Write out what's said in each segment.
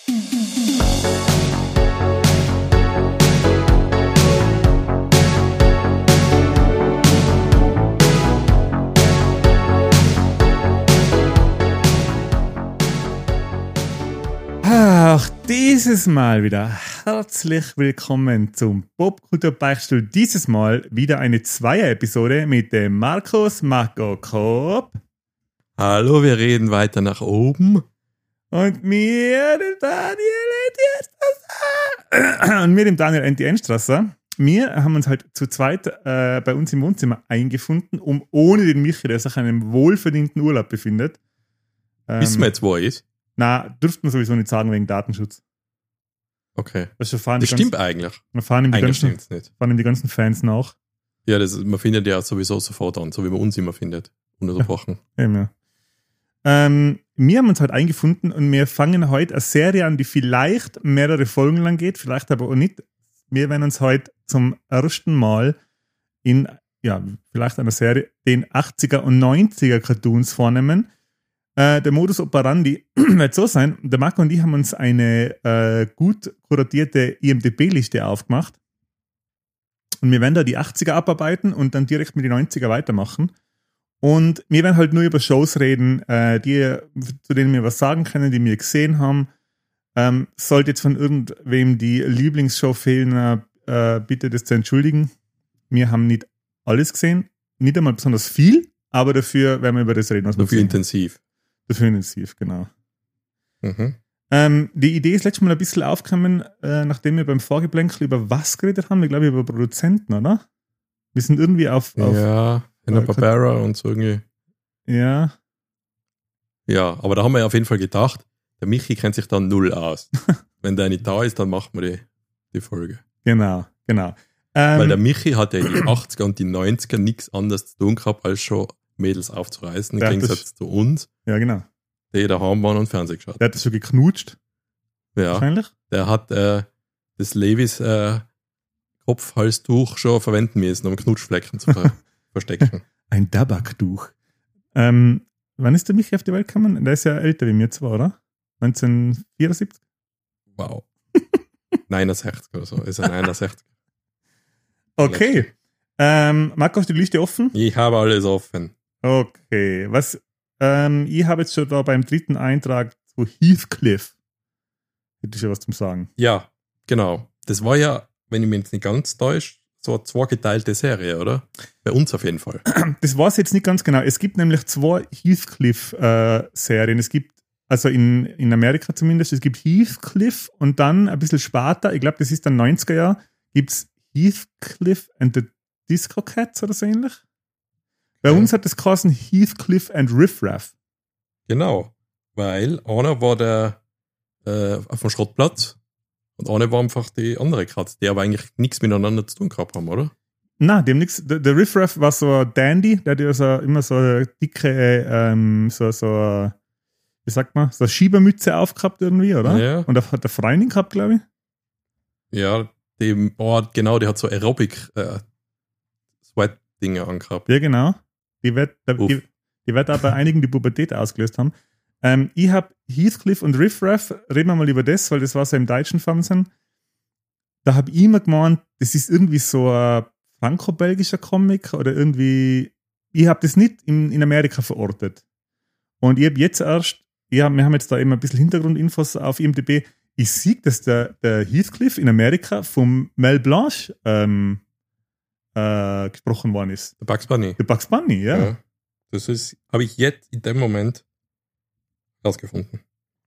Auch dieses Mal wieder herzlich willkommen zum Popkultur-Beichtstuhl. Dieses Mal wieder eine Zweier-Episode mit dem Markus Marco Kopp. Hallo, wir reden weiter nach oben. Und mir, dem Daniel Enstrasser. Und mir, dem Daniel Enstrasser. Wir haben uns halt zu zweit bei uns im Wohnzimmer eingefunden, um ohne den Michi, der sich in einem wohlverdienten Urlaub befindet. Wissen wir jetzt, wo er ist? Na, dürften wir sowieso nicht sagen wegen Datenschutz. Okay. Also das stimmt eigentlich. Wir fahren ihm Eigentlich stimmt's nicht. die ganzen Fans nach. Ja, man findet ja sowieso sofort an, so wie man uns immer findet. Ununterbrochen. Ja, eben, ja. Wir haben uns heute eingefunden und wir fangen heute eine Serie an, die vielleicht mehrere Folgen lang geht, vielleicht aber auch nicht. Wir werden uns heute zum ersten Mal in, ja, vielleicht einer Serie, den 80er und 90er Cartoons vornehmen. Der Modus operandi wird so sein, der Marco und ich haben uns eine gut kuratierte IMDb-Liste aufgemacht und wir werden da die 80er abarbeiten und dann direkt mit den 90er weitermachen. Und wir werden halt nur über Shows reden, zu denen wir was sagen können, die wir gesehen haben. Sollte jetzt von irgendwem die Lieblingsshow fehlen, bitte das zu entschuldigen. Wir haben nicht alles gesehen, nicht einmal besonders viel, aber dafür werden wir über das reden, was wir dafür intensiv. Dafür intensiv, genau. Mhm. Die Idee ist letztes Mal ein bisschen aufgekommen, nachdem wir beim Vorgeplänkel über was geredet haben. Ich glaube, über Produzenten, oder? Wir sind irgendwie auf ja, Hanna-Barbera und so irgendwie. Ja. Ja, aber da haben wir ja auf jeden Fall gedacht, der Michi kennt sich dann null aus. Wenn der nicht da ist, dann machen wir die Folge. Genau. Weil der Michi hat ja in die 80er und die 90er nichts anderes zu tun gehabt, als schon Mädels aufzureißen, im Gegensatz zu uns. Ja, genau. Die daheim waren und Fernsehen geschaut. Der hat das so geknutscht. Ja. Wahrscheinlich. Der hat das Levis Kopfhalstuch schon verwenden müssen, um Knutschflecken zu verstecken. Ein Tabaktuch. Wann ist der Michi auf die Welt gekommen? Der ist ja älter wie mir zwar, oder? 1974? Wow. 69 oder so. Ist ein 61. Okay. Marco, hast du die Liste offen? Ich habe alles offen. Okay. Ich habe jetzt schon da beim dritten Eintrag zu Heathcliff. Hätte ich schon was zum Sagen. Ja, genau. Das war ja, wenn ich mich jetzt nicht ganz täusche, so eine zweigeteilte Serie, oder? Bei uns auf jeden Fall. Das war es jetzt nicht ganz genau. Es gibt nämlich zwei Heathcliff-Serien. Es gibt, also in Amerika zumindest, es gibt Heathcliff und dann ein bisschen später, ich glaube, das ist dann 90er Jahr, gibt es Heathcliff and the Disco Cats oder so ähnlich. Bei uns hat das geheißen Heathcliff and Riff Raff. Genau, weil einer war der auf dem Schrottplatz und einer war einfach die andere Katze, die aber eigentlich nichts miteinander zu tun gehabt haben, oder? Nein, die haben nichts. Der Riff Raff war so ein Dandy, der hat ja so, immer so eine dicke, wie sagt man, so eine Schiebermütze aufgehabt irgendwie, oder? Ja. Und hat der Freundin gehabt, glaube ich. Ja, die hat so Aerobic Sweat-Dinge angehabt. Ja, genau. Die wird auch bei einigen die Pubertät ausgelöst haben. Ich habe Heathcliff und Riff Raff, reden wir mal über das, weil das war so im deutschen Fernsehen. Da habe ich immer gemeint, das ist irgendwie so ein franco-belgischer Comic oder irgendwie, ich habe das nicht in Amerika verortet. Und ich habe jetzt erst, wir haben jetzt da eben ein bisschen Hintergrundinfos auf IMDb. Ich sehe, dass der Heathcliff in Amerika vom Mel Blanc gesprochen worden ist. Der Bugs Bunny. Der Bugs Bunny, ja. Das habe ich jetzt in dem Moment rausgefunden.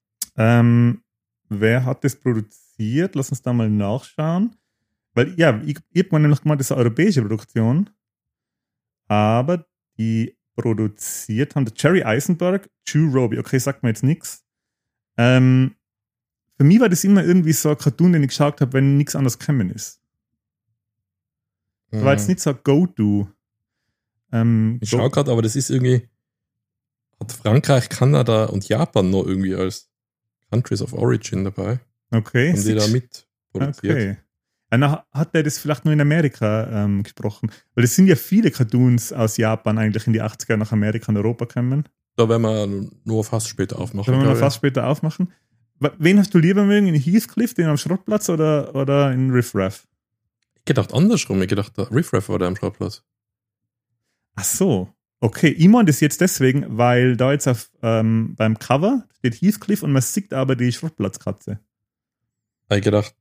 Wer hat das produziert? Lass uns da mal nachschauen. Weil, ja, ich habe mir nämlich gemeint, das ist eine europäische Produktion. Aber die produziert haben der Jerry Eisenberg, Drew Roby. Okay, sagt mir jetzt nichts. Für mich war das immer irgendwie so ein Cartoon, den ich geschaut habe, wenn nichts anderes gekommen ist. Das war jetzt nicht so ein Go-To. Ich schaue gerade, aber das ist irgendwie, hat Frankreich, Kanada und Japan noch irgendwie als Countries of Origin dabei. Okay. Haben die da mit produziert. Okay. Dann hat der das vielleicht nur in Amerika gesprochen. Weil es sind ja viele Cartoons aus Japan eigentlich in die 80er nach Amerika und Europa gekommen. Da werden wir nur fast später aufmachen. Da werden wir fast später aufmachen. wen hast du lieber mögen? In Heathcliff, den am Schrottplatz oder in Riff Raff? Ich gedacht andersrum. Ich gedacht, der Riff Raff war der am Schrottplatz. Ach so. Okay, ich meine das jetzt deswegen, weil da jetzt beim Cover steht Heathcliff und man sieht aber die Schrottplatzkatze. Ich gedacht,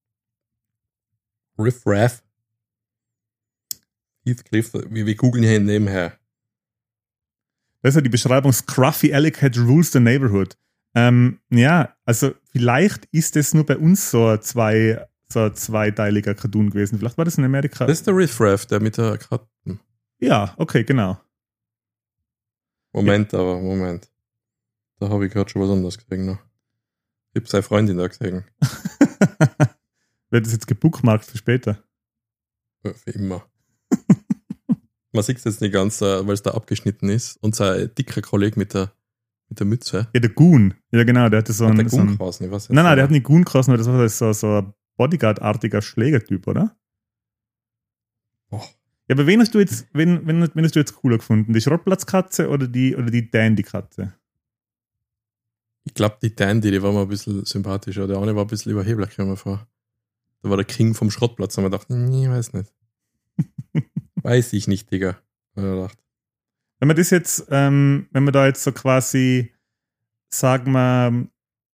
Riff Raff. Heathcliff, wir googeln hier nebenher. Das ist ja die Beschreibung, Scruffy Alley Cat rules the neighborhood. Ja, also vielleicht ist das nur bei uns so ein zweiteiliger Cartoon gewesen. Vielleicht war das in Amerika. Das ist der Riff Raff, der mit der Katze. Ja, okay, genau. Moment. Da habe ich gerade schon was anderes gesehen noch. Ich habe seine Freundin da gesehen. Wird das jetzt gebookmarkt für später? Ja, für immer. Man sieht es jetzt nicht ganz, weil es da abgeschnitten ist. Und sein dicker Kollege mit der Mütze. Ja, der Goon. Ja, genau, der hatte so einen. Nein, der hat nicht Goon geheißen, weil das war so ein Bodyguard-artiger Schlägertyp, oder? Oh. Ja, aber wen hast du jetzt cooler gefunden? Die Schrottplatzkatze oder die Dandy-Katze? Ich glaube, die Dandy, die war mal ein bisschen sympathischer. Der eine war ein bisschen überheblich, kann man vor. Da war der King vom Schrottplatz und man dachte, nee, weiß nicht. Weiß ich nicht, Digga. Wenn man das jetzt, wenn wir da jetzt so quasi, sagen wir,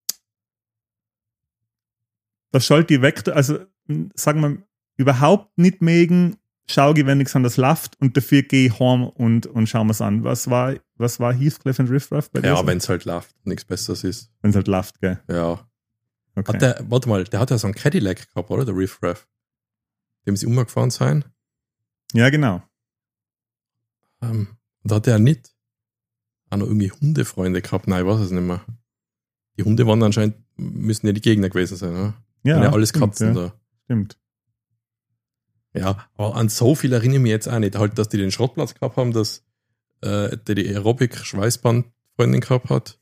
das schaltet die weg, also sagen wir, überhaupt nicht mögen, schau ich, wenn nichts anderes läuft und dafür gehe ich heim und schauen wir es an. Was war Heathcliff und Riff Raff bei dir? Ja, wenn es halt läuft und nichts Besseres ist. Wenn es halt läuft, gell? Ja. Okay. Der hat ja so einen Cadillac gehabt, oder? Der Riff Raff. Dem sie umgefahren sein. Ja, genau. Und da hat er nicht auch noch irgendwie Hundefreunde gehabt. Nein, ich weiß es nicht mehr. Die Hunde waren anscheinend, müssen ja die Gegner gewesen sein, oder? Ja, alles stimmt, Katzen ja. da. Stimmt. Ja, aber an so viel erinnere ich mich jetzt auch nicht. Halt, dass die den Schrottplatz gehabt haben, dass der die Aerobic-Schweißband-Freundin gehabt hat.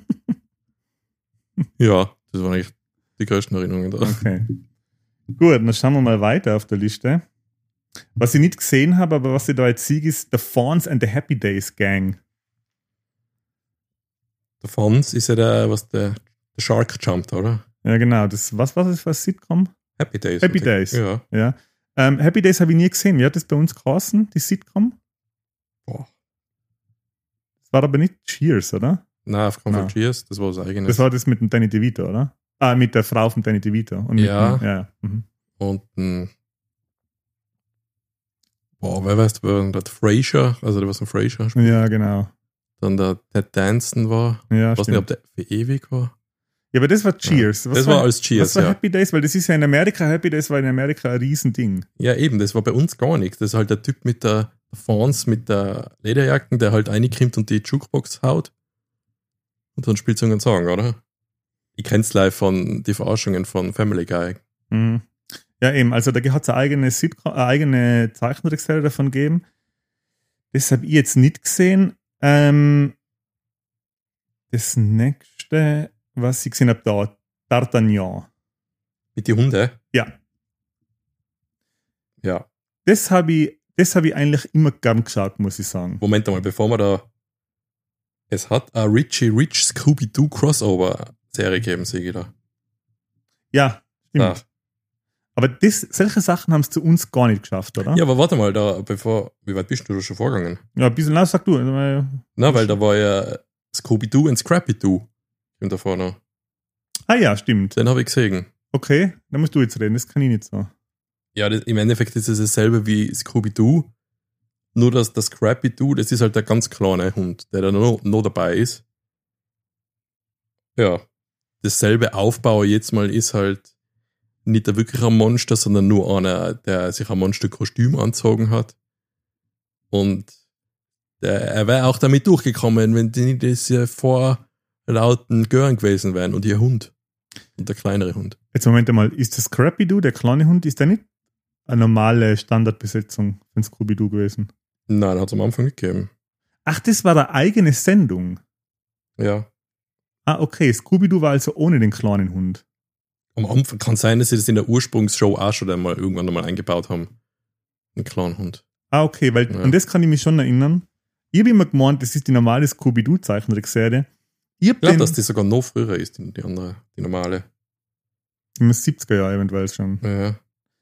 Ja, das waren eigentlich die größten Erinnerungen da. Okay. Gut, dann schauen wir mal weiter auf der Liste. Was ich nicht gesehen habe, aber was ich da jetzt sehe, ist The Fawns and the Happy Days Gang. Der Fawns ist ja der Shark jumpt, oder? Ja, genau. Was ist das für ein Sitcom? Happy Days. Happy Days. Ja. Happy Days habe ich nie gesehen. Wie hat das bei uns geheißen, die Sitcom? Boah. Das war aber nicht Cheers, oder? Nein, auf keinen Fall Cheers, das war das eigene. Das war das mit dem Danny DeVito, oder? Mit der Frau von Danny DeVito. Und ja. Mhm. Und wer weißt du, der Frasier, also der was ein Frasier. Ja, genau. Dann der Ted Danson war. Ja, ich weiß nicht, ob der für ewig war. Ja, aber das war Cheers. Ja. Das war als Cheers, das war Happy Days, weil das ist ja in Amerika, Happy Days war in Amerika ein Riesending. Ja, eben, das war bei uns gar nichts. Das ist halt der Typ mit der Fawns, mit der Lederjacken, der halt reinkrimmt und die Jukebox haut. Und dann spielt so einen Song, oder? Ich kenn's live von die Verarschungen von Family Guy. Mhm. Ja, eben, also da hat es eine eigene Zeichentrickserie davon gegeben. Das habe ich jetzt nicht gesehen. Das nächste, was ich gesehen habe, da, D'Artagnan. Mit die Hunde? Ja. Ja. Das habe ich eigentlich immer gern geschaut, muss ich sagen. Moment einmal, bevor wir da. Es hat eine Richie Rich Scooby-Doo Crossover-Serie gegeben, sehe ich da. Ja, stimmt. Aber solche Sachen haben es zu uns gar nicht geschafft, oder? Ja, aber warte mal, wie weit bist du da schon vorgegangen? Ja, ein bisschen, sag du. Weil da war ja Scooby-Doo und Scrappy-Doo. Stimmt da vorne. Ah ja, stimmt. Den habe ich gesehen. Okay, dann musst du jetzt reden, das kann ich nicht so. Ja, im Endeffekt ist es dasselbe wie Scooby-Doo, nur dass das Scrappy-Doo, das ist halt der ganz kleine Hund, der da noch dabei ist. Ja, dasselbe Aufbau jetzt mal ist halt nicht der wirkliche Monster, sondern nur einer, der sich ein Monsterkostüm angezogen hat. Und er wäre auch damit durchgekommen, wenn die nicht diese vorlauten Gören gewesen wären und ihr Hund. Und der kleinere Hund. Jetzt Moment einmal, ist das Scrappy-Doo, der kleine Hund, ist der nicht eine normale Standardbesetzung von Scooby-Doo gewesen? Nein, hat es am Anfang nicht gegeben. Ach, das war eine eigene Sendung? Ja. Ah, okay, Scooby-Doo war also ohne den kleinen Hund. Am Anfang kann sein, dass sie das in der Ursprungsshow auch schon irgendwann einmal eingebaut haben. Einen kleinen Hund. Ah, okay, weil an das kann ich mich schon erinnern. Ich habe immer gemeint, das ist die normale Scooby-Doo-Zeichentrickserie. Ich glaube, dass die sogar noch früher ist, die andere, die normale. Im 70er Jahr eventuell schon. Ja.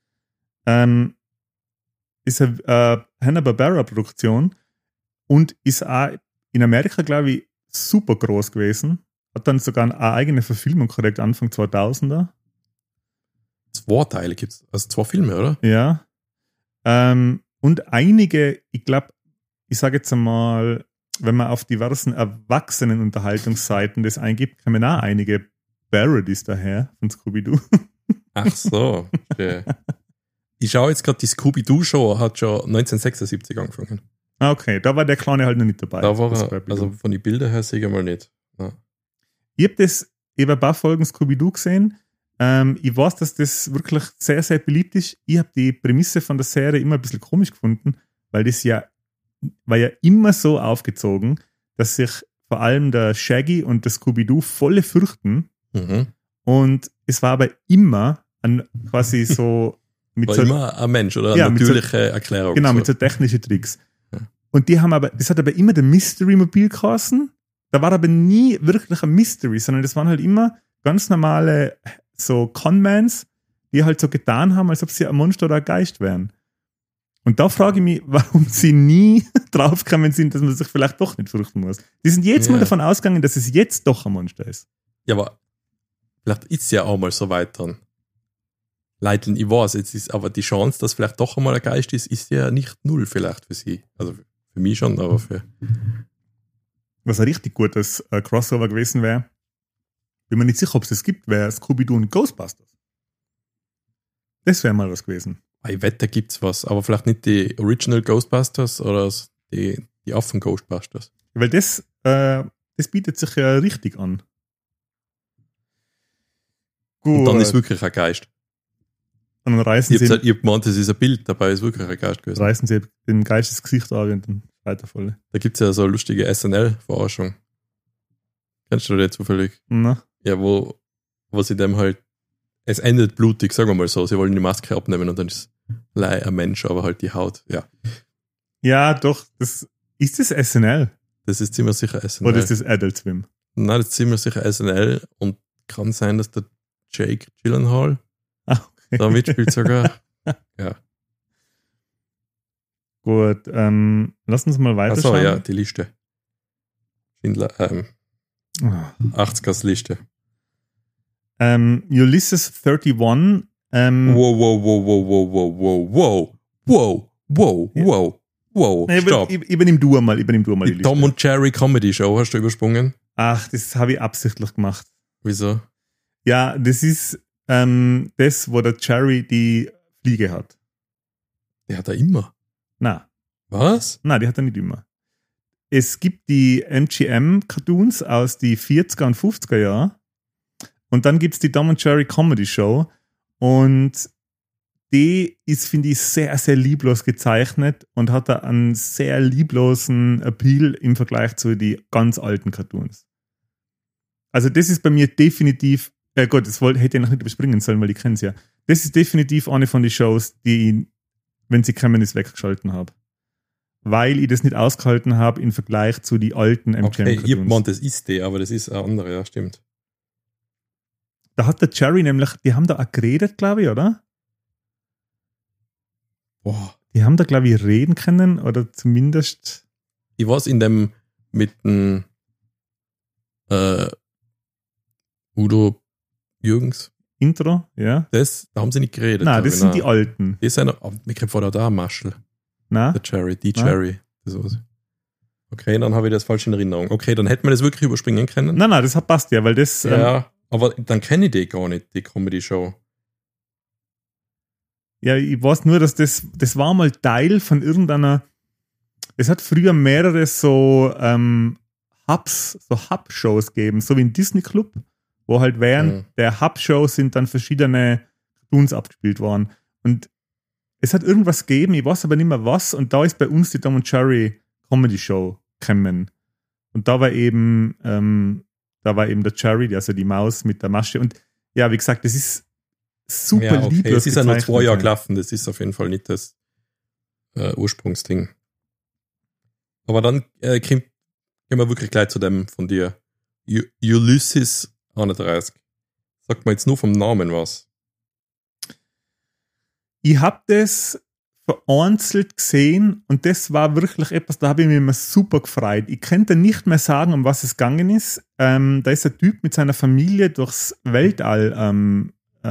Ist eine Hanna-Barbera-Produktion und ist auch in Amerika, glaube ich, super groß gewesen. Hat dann sogar eine eigene Verfilmung korrekt Anfang 2000er. 2 Teile gibt es, also 2 Filme, oder? Ja. Und einige, ich glaube, ich sage jetzt einmal, wenn man auf diversen Erwachsenen-Unterhaltungsseiten das eingibt, kommen auch einige Parodies daher von Scooby-Doo. Ach so. Okay. Ich schaue jetzt gerade, die Scooby-Doo-Show hat schon 1976 angefangen. Ah, okay, da war der Kleine halt noch nicht dabei. Da war er, also von den Bildern her sehe ich mal nicht. Ja. Ich habe das eben ein paar Folgen Scooby-Doo gesehen. Ich weiß, dass das wirklich sehr, sehr beliebt ist. Ich habe die Prämisse von der Serie immer ein bisschen komisch gefunden, weil das war ja immer so aufgezogen, dass sich vor allem der Shaggy und der Scooby-Doo volle fürchten. Mhm. Und es war aber immer quasi so mit War so, immer ein Mensch oder eine Ja, mit natürliche Erklärung. genau, so. mit so technischen Tricks. Ja. Und das hat aber immer der Mystery-Mobil geheißen. Da war aber nie wirklich ein Mystery, sondern das waren halt immer ganz normale so Conmans, die halt so getan haben, als ob sie ein Monster oder ein Geist wären. Und da frage ich mich, warum sie nie draufgekommen sind, dass man sich vielleicht doch nicht fürchten muss. Die sind jedes Mal davon ausgegangen, dass es jetzt doch ein Monster ist. Ja, aber vielleicht ist es ja auch mal so weit dann. Leiteln, ich weiß, jetzt ist aber die Chance, dass vielleicht doch einmal ein Geist ist ja nicht 0 vielleicht für sie. Also für mich schon, aber für... Was ein richtig gutes Crossover gewesen wäre, bin mir nicht sicher, ob es das gibt, wäre Scooby-Doo und Ghostbusters. Das wäre mal was gewesen. Ich wette, da gibt's was, aber vielleicht nicht die Original Ghostbusters oder die Affen Ghostbusters. Weil das bietet sich ja richtig an. Gut. Und dann ist wirklich ein Geist. Und dann reißen Ich sie, habe gemeint, das ist ein Bild, dabei ist wirklich ein Geist gewesen. reißen sie den Geist das Gesicht an und dann weitervoll. Da gibt's ja so eine lustige SNL-Verarschung. Kennst du die zufällig? Na? Ja, wo sie dem halt, es endet blutig, sagen wir mal so, sie wollen die Maske abnehmen und dann ist ein Mensch, aber halt die Haut, ja. Ja, doch, ist das SNL? Das ist ziemlich sicher SNL. Oder ist das Adult Swim? Nein, das ist ziemlich sicher SNL und kann sein, dass der Jake Gyllenhaal Ah, okay. da mitspielt sogar. Ja. Gut, lass uns mal weiterschauen. Achso, ja, die Liste. Schindler, Ah. 80ers Liste. Ulysses 31. Wow. Stopp. Übernimm du einmal die Die Tom und Jerry Comedy Show hast du übersprungen. Ach, das habe ich absichtlich gemacht. Wieso? Ja, das ist das, wo der Jerry die Fliege hat. Die hat er immer. Na, Was? die hat er nicht immer. Es gibt die MGM-Cartoons aus die 40er und 50er Jahren. Und dann gibt es die Tom und Jerry Comedy Show. Und die ist, finde ich, sehr, sehr lieblos gezeichnet und hat da einen sehr lieblosen Appeal im Vergleich zu den ganz alten Cartoons. Also das ist bei mir definitiv, Gott, das hätte ich noch nicht überspringen sollen, weil ich kenne es ja. Das ist definitiv eine von den Shows, die ich, wenn sie kommen, ist weggeschalten habe. Weil ich das nicht ausgehalten habe im Vergleich zu den alten MGM-Cartoons. Okay, ich meinte, das ist die, aber das ist eine andere, ja, stimmt. Da hat der Jerry nämlich, die haben da auch geredet, glaube ich, oder? Boah. Die haben da, glaube ich, reden können oder zumindest. Ich weiß in dem mit dem Udo Jürgens. Intro, ja. Da haben sie nicht geredet. Nein, das sind die alten. Die sind, mir kommt vor da Marshall. Na? Der Jerry, die Jerry. Das war's. Okay, dann habe ich das falsch in Erinnerung. Okay, dann hätten wir das wirklich überspringen können. Nein, das passt ja, weil das. Ja, aber dann kenne ich die gar nicht, die Comedy-Show. Ja, ich weiß nur, dass das war mal Teil von irgendeiner. Es hat früher mehrere so Hub-Shows gegeben, so wie ein Disney Club, wo halt während der Hub-Show sind dann verschiedene Cartoons abgespielt worden. Und es hat irgendwas gegeben, ich weiß aber nicht mehr was, und da ist bei uns die Tom und Jerry Comedy Show gekommen. Und da war eben der Jerry, also die Maus mit der Masche. Und ja, wie gesagt, das ist super lieblos. Es ist ja nur 2 Jahre gelaufen, das ist auf jeden Fall nicht das Ursprungsding. Aber dann gehen wir wirklich gleich zu dem von dir Ulysses 31. Sagt man jetzt nur vom Namen was? Ich habe das vereinzelt gesehen und das war wirklich etwas, da habe ich mich immer super gefreut. Ich könnte nicht mehr sagen, um was es gegangen ist. Da ist ein Typ mit seiner Familie durchs Weltall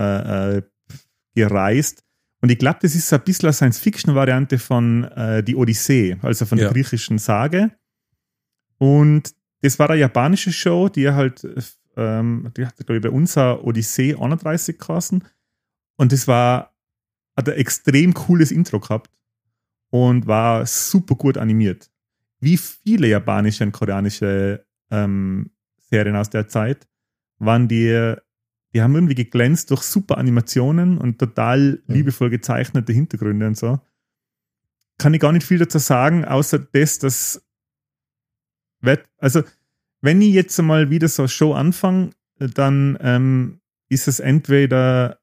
gereist und ich glaube, das ist so ein bisschen eine Science-Fiction-Variante von die Odyssee, also von der griechischen Sage. Und das war eine japanische Show, die halt, die hat, glaube ich, bei uns eine Odyssee 31 geheißen. Und das hat ein extrem cooles Intro gehabt und war super gut animiert. Wie viele japanische und koreanische Serien aus der Zeit waren die haben irgendwie geglänzt durch super Animationen und total liebevoll gezeichnete Hintergründe und so. Kann ich gar nicht viel dazu sagen, außer dass also wenn ich jetzt mal wieder so eine Show anfange, dann ist es entweder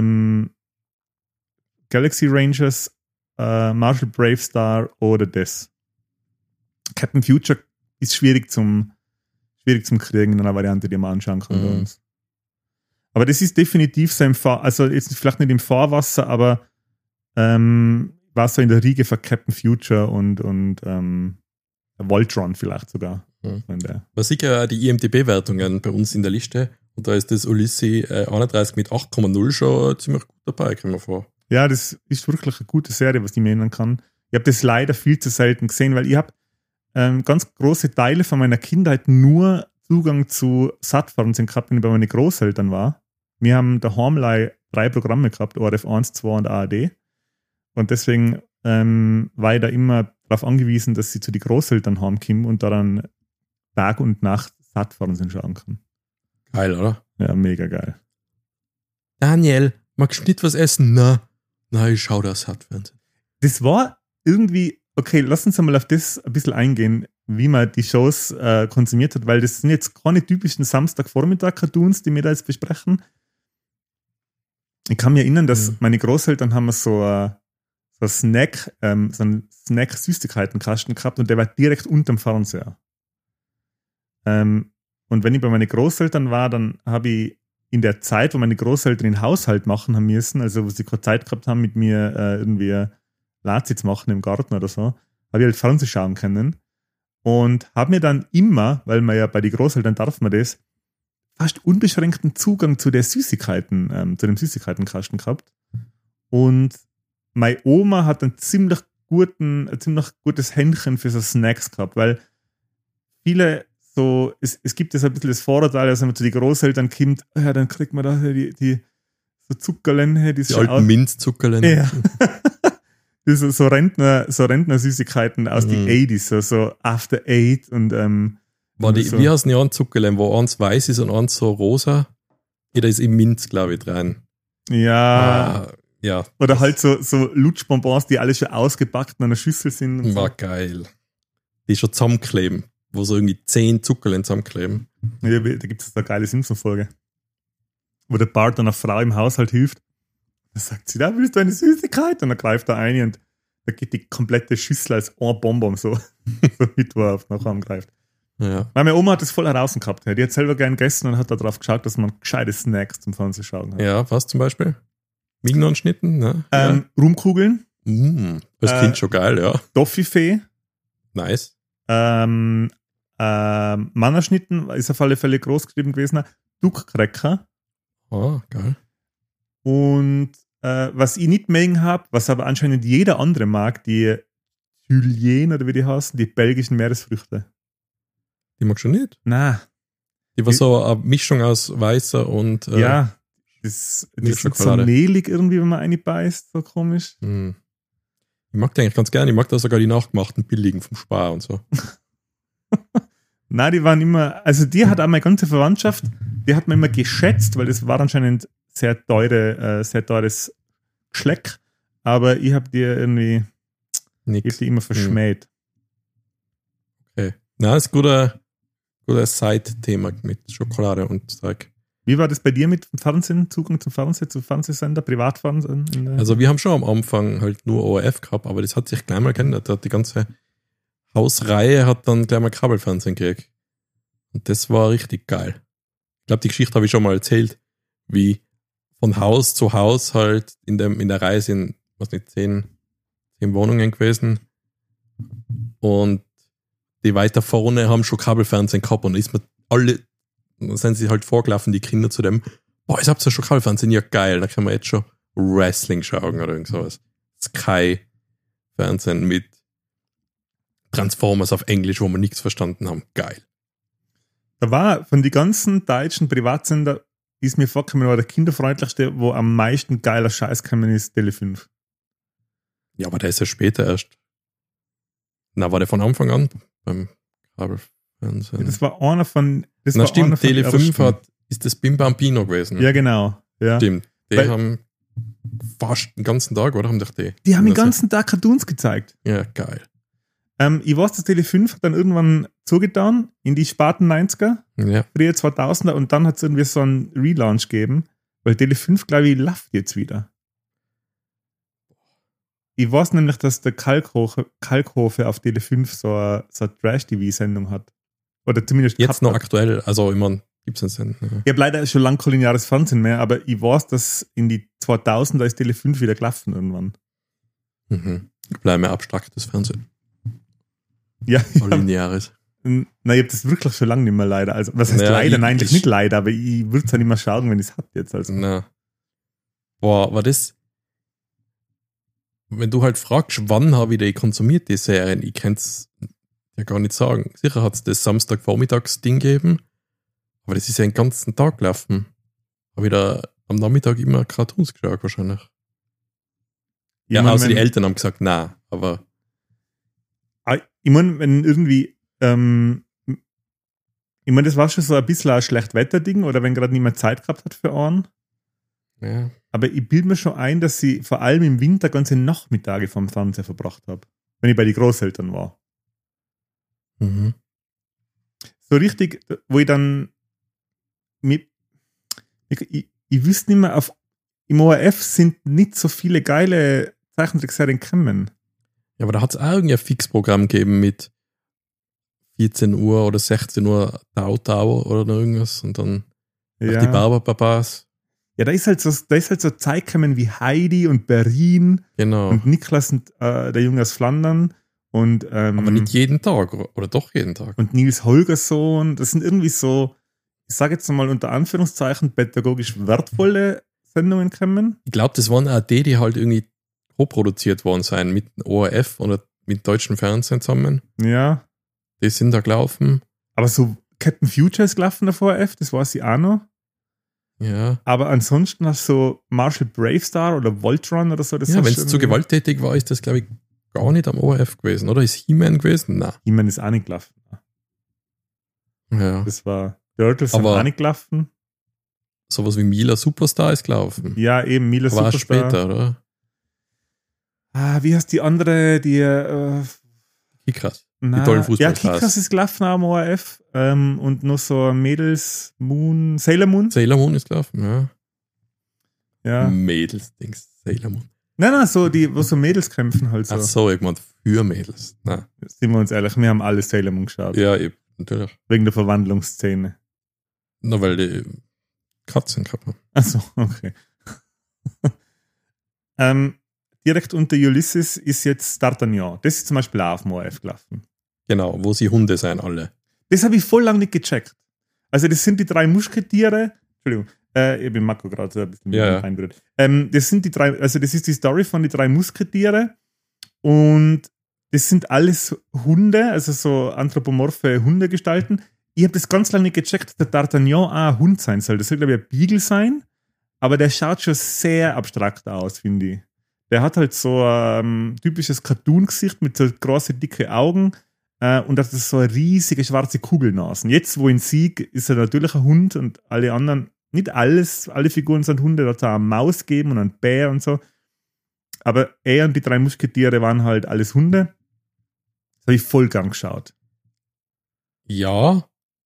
Galaxy Rangers, Marshall Bravestar oder das. Captain Future ist schwierig zum Kriegen in einer Variante, die man anschauen kann bei uns. Aber das ist definitiv so also jetzt vielleicht nicht im Fahrwasser, aber war so in der Riege für Captain Future und Voltron vielleicht sogar. Man sieht ja die IMDb-Wertungen bei uns in der Liste und da ist das Ulysses 31 mit 8,0 schon ziemlich gut dabei, kommen wir vor. Ja, das ist wirklich eine gute Serie, was ich mir erinnern kann. Ich habe das leider viel zu selten gesehen, weil ich habe ganz große Teile von meiner Kindheit nur Zugang zu Sat-Fernsehen gehabt, wenn ich bei meinen Großeltern war. Wir haben daheim 3 Programme gehabt, ORF 1, 2 und ARD. Und deswegen war ich da immer darauf angewiesen, dass ich zu den Großeltern heimkomme und daran Tag und Nacht Sat-Fernsehen schauen kann. Geil, oder? Ja, mega geil. Daniel, magst du nicht was essen? Na, ich schau das Sat-Fernsehen. Das war irgendwie, okay, lass uns einmal auf das ein bisschen eingehen, wie man die Shows konsumiert hat, weil das sind jetzt keine typischen Samstagvormittag-Cartoons, die wir da jetzt besprechen. Ich kann mich erinnern, dass meine Großeltern haben so einen Snack-Süßigkeiten-Kasten gehabt und der war direkt unterm Fernseher. Und wenn ich bei meinen Großeltern war, dann habe ich in der Zeit, wo meine Großeltern den Haushalt machen haben müssen, also wo sie keine Zeit gehabt haben, mit mir irgendwie Lazzi zu machen im Garten oder so, habe ich halt Fernsehen schauen können und habe mir dann immer, weil man ja bei den Großeltern darf man das, fast unbeschränkten Zugang zu der Süßigkeiten, zu dem Süßigkeitenkasten gehabt. Und meine Oma hat ein ziemlich gutes Händchen für so Snacks gehabt, weil viele so, es gibt jetzt ein bisschen das Vorurteil, dass wenn man zu den Großeltern kommt, ja, dann kriegt man da die so Zuckerlen, die alten Minzzuckerlen. Ja. Das so Rentner-Süßigkeiten aus den 80s, so After Eight und wie heißt denn ein Zuckerlein, wo eins weiß ist und eins so rosa? Ja, da ist im Minz, glaube ich, drin. Ja. Ja. Oder halt so Lutschbonbons, die alle schon ausgepackt in einer Schüssel sind. Und war so. Geil. Die schon zusammenkleben, wo so irgendwie 10 Zuckerlein zusammenkleben. Ja, da gibt es eine geile Simpson-Folge, wo der Bart einer Frau im Haushalt hilft. Da sagt sie, da willst du eine Süßigkeit? Und dann greift er ein und da geht die komplette Schüssel als ein Bonbon so mit, wo er nachher angreift. Ja. Meine Oma hat das voll heraus gehabt. Die hat selber gern gegessen und hat darauf geschaut, dass man gescheite Snacks zum Fernsehen schauen hat. Ja, was zum Beispiel? Mignon-Schnitten? Ne? Rumkugeln. Das klingt schon geil, ja. Toffifee. Nice. Mannerschnitten ist auf alle Fälle groß geschrieben gewesen. Duck-Cracker. Oh, geil. Und was ich nicht mögen habe, was aber anscheinend jeder andere mag, die Julien oder wie die heißen, die belgischen Meeresfrüchte. Die magst du nicht? Nein. Die war so eine Mischung aus weißer und ja, das ist so mehlig irgendwie, wenn man eine beißt, so komisch. Ich mag die eigentlich ganz gerne. Ich mag da sogar die nachgemachten billigen vom Spar und so. Nein, die waren immer, also die hat auch meine ganze Verwandtschaft, die hat man immer geschätzt, weil das war anscheinend sehr teures Geschleck, aber ich habe die irgendwie die immer verschmäht. Okay. Na, ist ein gutes Side-Thema mit Schokolade und Teig. Wie war das bei dir mit dem Fernsehen, Zugang zum Fernsehen, zu Fernsehsender, Privatfernsehen? Also wir haben schon am Anfang halt nur ORF gehabt, aber das hat sich gleich mal geändert. Die ganze Hausreihe hat dann gleich mal Kabelfernsehen gekriegt. Und das war richtig geil. Ich glaube, die Geschichte habe ich schon mal erzählt, wie von Haus zu Haus halt in der Reihe sind, was nicht, 10 Wohnungen gewesen. Und die weiter vorne haben schon Kabelfernsehen gehabt und dann sind sie halt vorgelaufen, die Kinder zu dem, boah, ich habt ja schon Kabelfernsehen, ja geil, da kann man jetzt schon Wrestling schauen oder irgend sowas. Sky Fernsehen mit Transformers auf Englisch, wo wir nichts verstanden haben, geil. Da war von den ganzen deutschen Privatsender, ist mir vorgekommen, war der kinderfreundlichste, wo am meisten geiler Scheiß gekommen ist, Tele 5. Ja, aber der ist ja später erst. Na, war der von Anfang an beim Kabelfernsehen? Das war einer von. Na stimmt, Tele 5 ist das Bim Bambino gewesen. Ja, genau. Ja. Stimmt. Die haben fast den ganzen Tag, oder? Haben die haben den ganzen Tag Cartoons gezeigt. Ja, geil. Ich weiß, dass Tele 5 hat dann irgendwann zugetan in die späten 90er, früher 2000er und dann hat es irgendwie so einen Relaunch gegeben, weil Tele 5, glaube ich, läuft jetzt wieder. Ich weiß nämlich, dass der Kalkhofe auf Tele 5 so eine Trash-TV-Sendung hat. Oder zumindest jetzt noch aktuell, also ich meine, gibt es einen Sinn. Ja. Ich habe leider schon lange kein lineares Fernsehen mehr, aber ich weiß, dass in die 2000er ist Tele 5 wieder gelaufen irgendwann. Bleiben wir abstraktes Fernsehen. Ja. Lineares. Nein, ich habe das wirklich schon lange nicht mehr leider. Also, was heißt leider? Nein, eigentlich nicht leider, aber ich würde es ja nicht mehr schauen, wenn ich es habe jetzt. Also. Na. Boah, war das. Wenn du halt fragst, wann habe ich die konsumiert, die Serien, ich kann es ja gar nicht sagen. Sicher hat es das Samstagvormittags-Ding gegeben, aber das ist ja den ganzen Tag gelaufen. Habe ich da am Nachmittag immer Cartoons geschaut, wahrscheinlich. Ja, außer die Eltern haben gesagt, na, aber. Ich meine, wenn irgendwie, ich meine, das war schon so ein bisschen ein Schlechtwetter-Ding oder wenn gerade niemand Zeit gehabt hat für einen. Ja. Aber ich bilde mir schon ein, dass ich vor allem im Winter ganze Nachmittage vom Fernseher verbracht habe, wenn ich bei den Großeltern war. So richtig, wo ich dann ich wüsste nicht mehr, im ORF sind nicht so viele geile Zeichentrickserien gekommen. Ja, aber da hat es auch irgendwie ein Fixprogramm gegeben mit 14 Uhr oder 16 Uhr Tower oder irgendwas und dann die Barberpapas. Ja, da ist halt so Zeit gekommen wie Heidi und Berin und Niklas und der Junge aus Flandern und aber nicht jeden Tag oder doch jeden Tag. Und Nils Holgersson, das sind irgendwie so, ich sage jetzt mal unter Anführungszeichen, pädagogisch wertvolle Sendungen gekommen. Ich glaube, das waren auch die halt irgendwie co-produziert worden sein mit dem ORF oder mit deutschen Fernsehen zusammen. Ja. Die sind da gelaufen. Aber so Captain Future ist gelaufen auf ORF, das weiß ich auch noch. Ja. Aber ansonsten hast du so Marshall Bravestar oder Voltron oder so. Das ja, wenn es zu gewalttätig war, ist das, glaube ich, gar nicht am ORF gewesen. Oder ist He-Man gewesen? Nein. He-Man ist auch nicht gelaufen. Ja. Das war Turtles sind auch nicht gelaufen. Sowas wie Mila Superstar ist gelaufen. Ja, eben Mila Superstar. War später, oder? Wie heißt die andere, die Kickers. Die tollen Fußballstars. Ja, Kickers ist gelaufen am ORF und noch so Mädels Sailor Moon. Sailor Moon ist gelaufen, ja. Ja. Mädels-Dings, Sailor Moon. Nein, so die, wo so Mädels kämpfen halt so. Ach so, ich meine für Mädels. Nein. Sind wir uns ehrlich, wir haben alle Sailor Moon geschaut. Ja, natürlich. Wegen der Verwandlungsszene. Na, weil die Katzen gehabt haben. Ach so, okay. Direkt unter Ulysses ist jetzt D'Artagnan. Das ist zum Beispiel auch auf dem ORF gelaufen. Genau, wo sie Hunde sein alle. Das habe ich voll lang nicht gecheckt. Also das sind die 3 Musketiere. Entschuldigung, ich bin Marco gerade so ein bisschen einberührt. Das sind die 3, also das ist die Story von die 3 Musketiere und das sind alles Hunde, also so anthropomorphe Hundegestalten. Ich habe das ganz lange nicht gecheckt, dass der D'Artagnan auch ein Hund sein soll. Das soll, glaube ich, ein Beagle sein, aber der schaut schon sehr abstrakt aus, finde ich. Der hat halt so ein typisches Cartoon-Gesicht mit so großen, dicke Augen und hat so eine riesige schwarze Kugelnasen. Jetzt, wo ich ihn sehe, ist er natürlich ein Hund und alle anderen, nicht alle Figuren sind Hunde, da hat es auch eine Maus gegeben und einen Bär und so. Aber er und die 3 Musketiere waren halt alles Hunde. Das habe ich voll gern geschaut. Ja.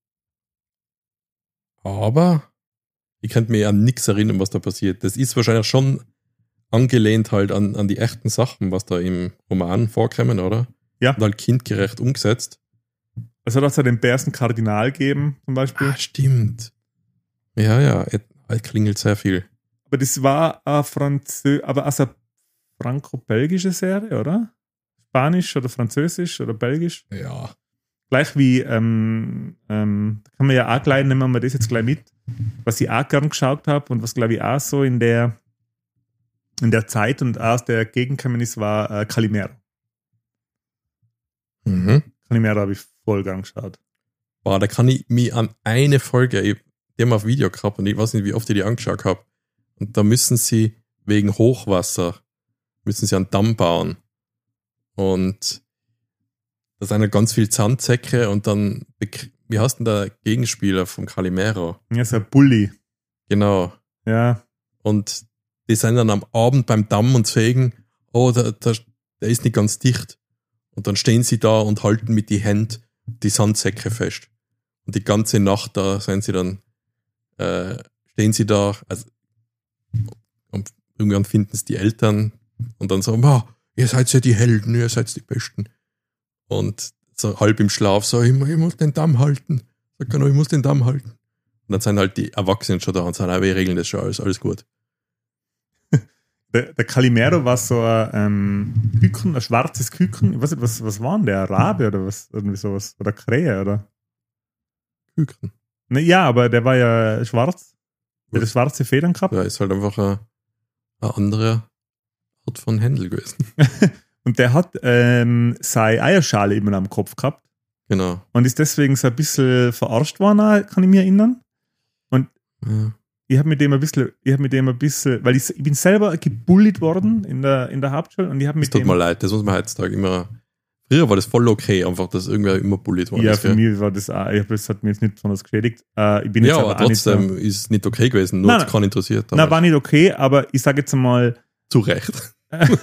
Aber ich könnte mir an nichts erinnern, was da passiert. Das ist wahrscheinlich schon angelehnt halt an die echten Sachen, was da im Roman vorkommen, oder? Ja. Und halt kindgerecht umgesetzt. Also hat es ja den Bärsten Kardinal gegeben, zum Beispiel. Ah, stimmt. Ja, klingelt sehr viel. Aber das war aber also eine franco-belgische Serie, oder? Spanisch oder Französisch oder Belgisch? Ja. Gleich wie, da kann man ja auch gleich, nehmen wir das jetzt gleich mit, was ich auch gern geschaut habe und was, glaube ich, auch so in der Zeit und aus der Gegend gekommen ist, war Calimero. Calimero habe ich voll gern geschaut. Boah, da kann ich mich an eine Folge, die haben auf Video gehabt und ich weiß nicht, wie oft ich die angeschaut habe. Und da müssen sie wegen Hochwasser, einen Damm bauen. Und da sind ja ganz viele Sandsäcke und dann, wie heißt denn der Gegenspieler vom Calimero? Ja, so ein Bulli. Genau. Ja. Und die sind dann am Abend beim Damm und sagen, oh, der ist nicht ganz dicht. Und dann stehen sie da und halten mit die Händen die Sandsäcke fest. Und die ganze Nacht da sind sie dann, stehen sie da, also, und irgendwann finden es die Eltern und dann sagen, oh, ihr seid ja die Helden, ihr seid die Besten. Und so halb im Schlaf so, ich muss den Damm halten. Sag genau, ich muss den Damm halten. Und dann sind halt die Erwachsenen schon da und sagen, wir regeln das schon, alles gut. Der Calimero war so ein Küken, ein schwarzes Küken. Ich weiß nicht, was war denn der? Ein Rabe oder was? Irgendwie sowas. Oder Krähe, oder? Küken. Ne, ja, aber der war ja schwarz. Der hat schwarze Federn gehabt. Ja, ist halt einfach ein anderer Art von Händel gewesen. Und der hat seine Eierschale immer am Kopf gehabt. Genau. Und ist deswegen so ein bisschen verarscht worden, kann ich mich erinnern. Und ich habe mit dem ein bisschen, weil ich bin selber gebullied worden in der Hauptschule und ich habe mit dem. Tut mir leid, das muss man heutzutage immer. Früher war das voll okay, einfach, dass irgendwer immer bullied worden ist. Ja, für mich war das auch, das hat mir jetzt nicht besonders geschädigt. Ich bin jetzt aber trotzdem ist es nicht okay gewesen, nur hat es keinen interessiert. Nein, war nicht okay, aber ich sage jetzt einmal. Zu Recht.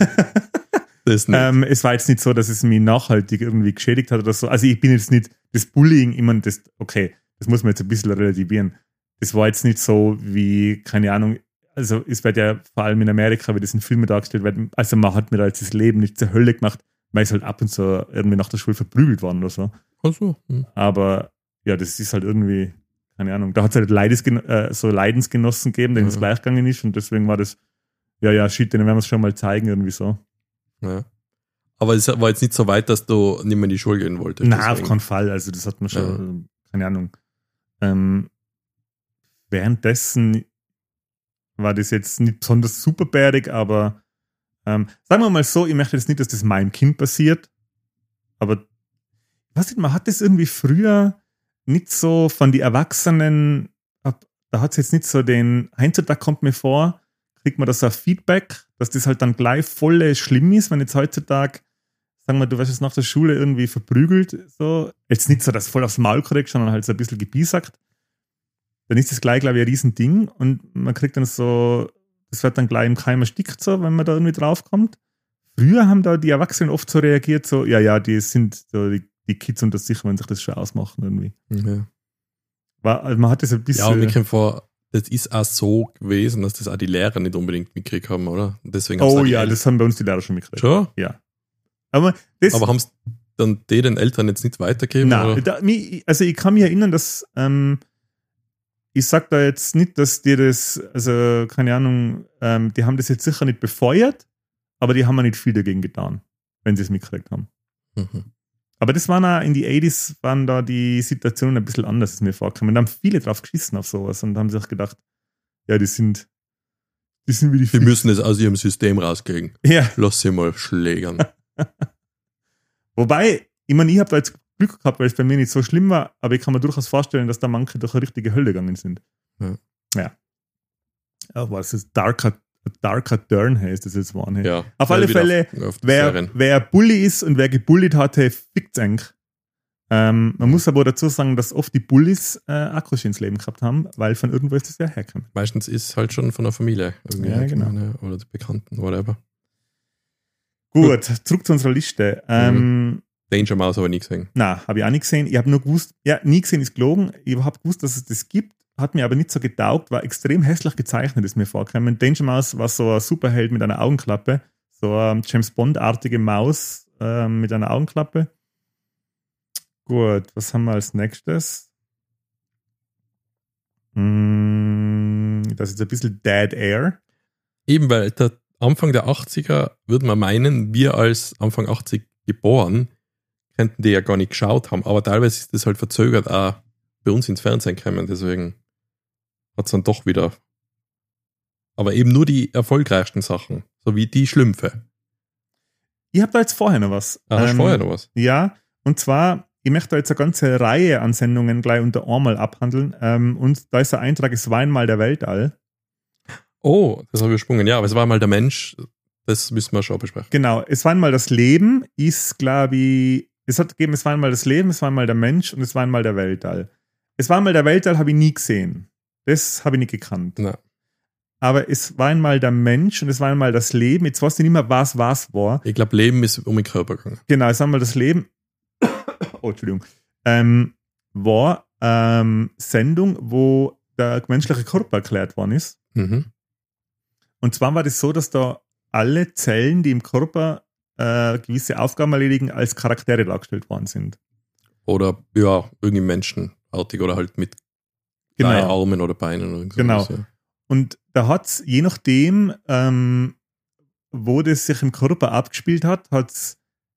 Das nicht. Es war jetzt nicht so, dass es mich nachhaltig irgendwie geschädigt hat oder so. Also ich bin jetzt nicht, das Bullying, ich meine, das muss man jetzt ein bisschen relativieren. Das war jetzt nicht so wie, keine Ahnung, also es wird ja vor allem in Amerika, wie das in Filmen dargestellt wird, also man hat mir da jetzt das Leben nicht zur Hölle gemacht, weil es halt ab und zu irgendwie nach der Schule verprügelt worden oder so. Ach so. Aber ja, das ist halt irgendwie, keine Ahnung, da hat es halt so Leidensgenossen gegeben, denen es gleich gegangen ist und deswegen war das, shit, denen werden wir es schon mal zeigen, irgendwie so. Ja. Aber es war jetzt nicht so weit, dass du nicht mehr in die Schule gehen wolltest. Nein, auf keinen Fall, also das hat man schon, keine Ahnung. Währenddessen war das jetzt nicht besonders superbärig, aber sagen wir mal so, ich möchte jetzt nicht, dass das meinem Kind passiert, aber was nicht, man hat das irgendwie früher nicht so von den Erwachsenen, da hat es jetzt nicht so heutzutage kommt mir vor, kriegt man da so ein Feedback, dass das halt dann gleich voll schlimm ist, wenn jetzt heutzutage, sagen wir, du wirst jetzt nach der Schule irgendwie verprügelt, so, jetzt nicht so, dass du voll aufs Maul kriegst, sondern halt so ein bisschen gebiesackt, dann ist das gleich, glaube ich, ein Riesending und man kriegt dann so, das wird dann gleich im Keim erstickt, so, wenn man da irgendwie draufkommt. Früher haben da die Erwachsenen oft so reagiert, so, die sind so die Kids unter sich, wenn sich das schon ausmachen irgendwie. Ja. Also man hat das ein bisschen... Ja, mir kommt vor, das ist auch so gewesen, dass das auch die Lehrer nicht unbedingt mitgekriegt haben, oder? Deswegen das haben bei uns die Lehrer schon mitgekriegt. Schon? Ja. Aber haben es dann den Eltern jetzt nicht weitergegeben? Nein, also ich kann mich erinnern, dass ich sag da jetzt nicht, dass die das, also keine Ahnung, die haben das jetzt sicher nicht befeuert, aber die haben ja nicht viel dagegen getan, wenn sie es mitgekriegt haben. Mhm. Aber das waren auch in die 80s, waren da die Situationen ein bisschen anders, als mir vorgekommen. Da haben viele drauf geschissen auf sowas und haben sich gedacht, ja, die sind wie die müssen es aus ihrem System rauskriegen. Ja. Lass sie mal schlägern. Wobei, ich meine, ich habe da jetzt Glück gehabt, weil es bei mir nicht so schlimm war, aber ich kann mir durchaus vorstellen, dass da manche durch eine richtige Hölle gegangen sind. Ja. Aber es ist Darker Turn heißt das jetzt waren. Ja, auf alle Fälle, wer Bully ist und wer gebullied hat, fickt's eigentlich. Man muss aber dazu sagen, dass oft die Bullies Akkus ins Leben gehabt haben, weil von irgendwo ist das ja hergekommen. Meistens ist es halt schon von der Familie. Ja, genau. Oder die Bekannten, whatever. Gut, zurück zu unserer Liste. Danger Mouse habe ich nie gesehen. Nein, habe ich auch nicht gesehen. Ich habe nur gewusst, nie gesehen ist gelogen. Ich habe gewusst, dass es das gibt. Hat mir aber nicht so getaugt, war extrem hässlich gezeichnet, ist mir vorgekommen. Danger Mouse war so ein Superheld mit einer Augenklappe, so eine James Bond-artige Maus mit einer Augenklappe. Gut, was haben wir als nächstes? Das ist jetzt ein bisschen Dead Air. Eben, weil der Anfang der 80er, würde man meinen, wir als Anfang 80 geboren, könnten die ja gar nicht geschaut haben. Aber teilweise ist das halt verzögert auch bei uns ins Fernsehen gekommen. Deswegen hat es dann doch wieder. Aber eben nur die erfolgreichsten Sachen, so wie die Schlümpfe. Ich habe da jetzt vorher noch was. Hast du vorher noch was? Ja, und zwar, ich möchte da jetzt eine ganze Reihe an Sendungen gleich unter einmal abhandeln. Und da ist der Eintrag, es war einmal der Weltall. Oh, das habe ich übersprungen. Ja, aber es war mal der Mensch. Das müssen wir schon besprechen. Genau, es war einmal das Leben, ist, glaube ich, es hat gegeben, es war einmal das Leben, es war einmal der Mensch und es war einmal der Weltall. Es war einmal der Weltall, habe ich nie gesehen. Das habe ich nicht gekannt. Na. Aber es war einmal der Mensch und es war einmal das Leben. Jetzt weiß ich nicht mehr, was war. Ich glaube, Leben ist um den Körper gegangen. Genau, es war einmal das Leben. Oh, Entschuldigung. War Sendung, wo der menschliche Körper erklärt worden ist. Mhm. Und zwar war das so, dass da alle Zellen, die im Körper gewisse Aufgaben erledigen, als Charaktere dargestellt worden sind. Oder ja, irgendwie menschenartig oder halt mit Genau. 3 Armen oder Beinen. Oder Genau. sowas, ja. Und da hat es, je nachdem, wo das sich im Körper abgespielt hat es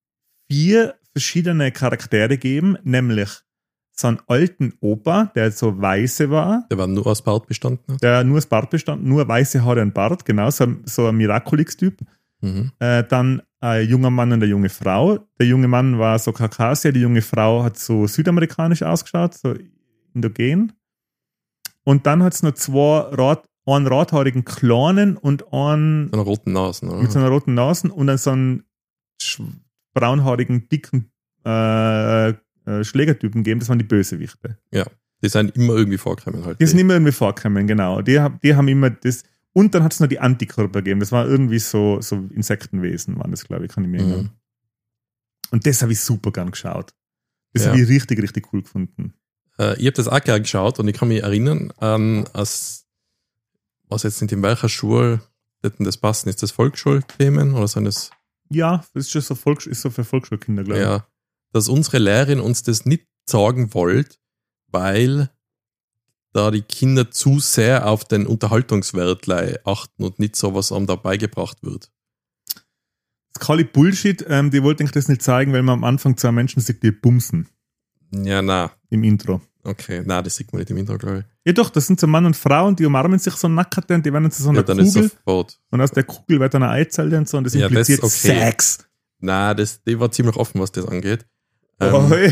4 verschiedene Charaktere gegeben, nämlich so einen alten Opa, der so weiße war, Der war nur aus Bart bestanden. der nur das Bart bestand, nur weiße Haare und Bart, genau, so ein Miraculix-Typ. Mhm. Dann ein junger Mann und eine junge Frau. Der junge Mann war so Kaukasier, die junge Frau hat so südamerikanisch ausgeschaut, so indogen. Und dann hat es noch einen rothaarigen Kleinen und einen So eine roten Nasen, oder? mit so einer roten Nase und dann so einen braunhaarigen, dicken Schlägertypen gegeben. Das waren die Bösewichte. Die sind immer irgendwie vorgekommen halt. Die sind immer irgendwie vorgekommen, genau. Die haben immer das. Und dann hat es noch die Antikörper gegeben. Das war irgendwie so Insektenwesen, waren das, glaube ich, kann ich mir erinnern. Mhm. Und das habe ich super gern geschaut. Das Ja. habe ich richtig, richtig cool gefunden. Ich habe das auch gerne geschaut und ich kann mich erinnern an, was jetzt nicht in welcher Schule hätten das passen. Ist das Volksschulthemen oder sind das, Ja, das ist schon so, ist so für Volksschulkinder, glaube ich. ja, dass unsere Lehrerin uns das nicht sagen wollte, weil da die Kinder zu sehr auf den Unterhaltungswert achten und nicht so, was einem da beigebracht wird. Das Kali Bullshit, die wollten eigentlich das nicht zeigen, weil man am Anfang zwei Menschen sieht, die bumsen Ja, na, im Intro. okay, na, das sieht man nicht im Intro, glaube ich. Ja doch, das sind so Mann und Frau und die umarmen sich so nackt und die werden zu so einer Ja, dann ist Kugel sofort. und aus der Kugel wird dann eine Eizelle und so und das Ja, das impliziert ist okay. Sex. Na, die war ziemlich offen, was das angeht. Oi.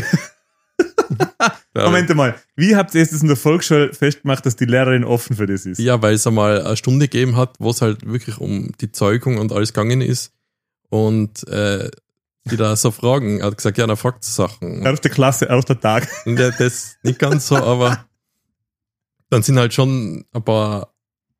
Ja, Moment mal, wie habt ihr es in der Volksschule festgemacht, dass die Lehrerin offen für das ist? Ja, weil es einmal eine Stunde gegeben hat, wo es halt wirklich um die Zeugung und alles gegangen ist. Und die da so fragen, er hat gesagt, ja, dann fragt Sachen. Erste Klasse, erster Tag. Und ja, das nicht ganz so, aber dann sind halt schon ein paar.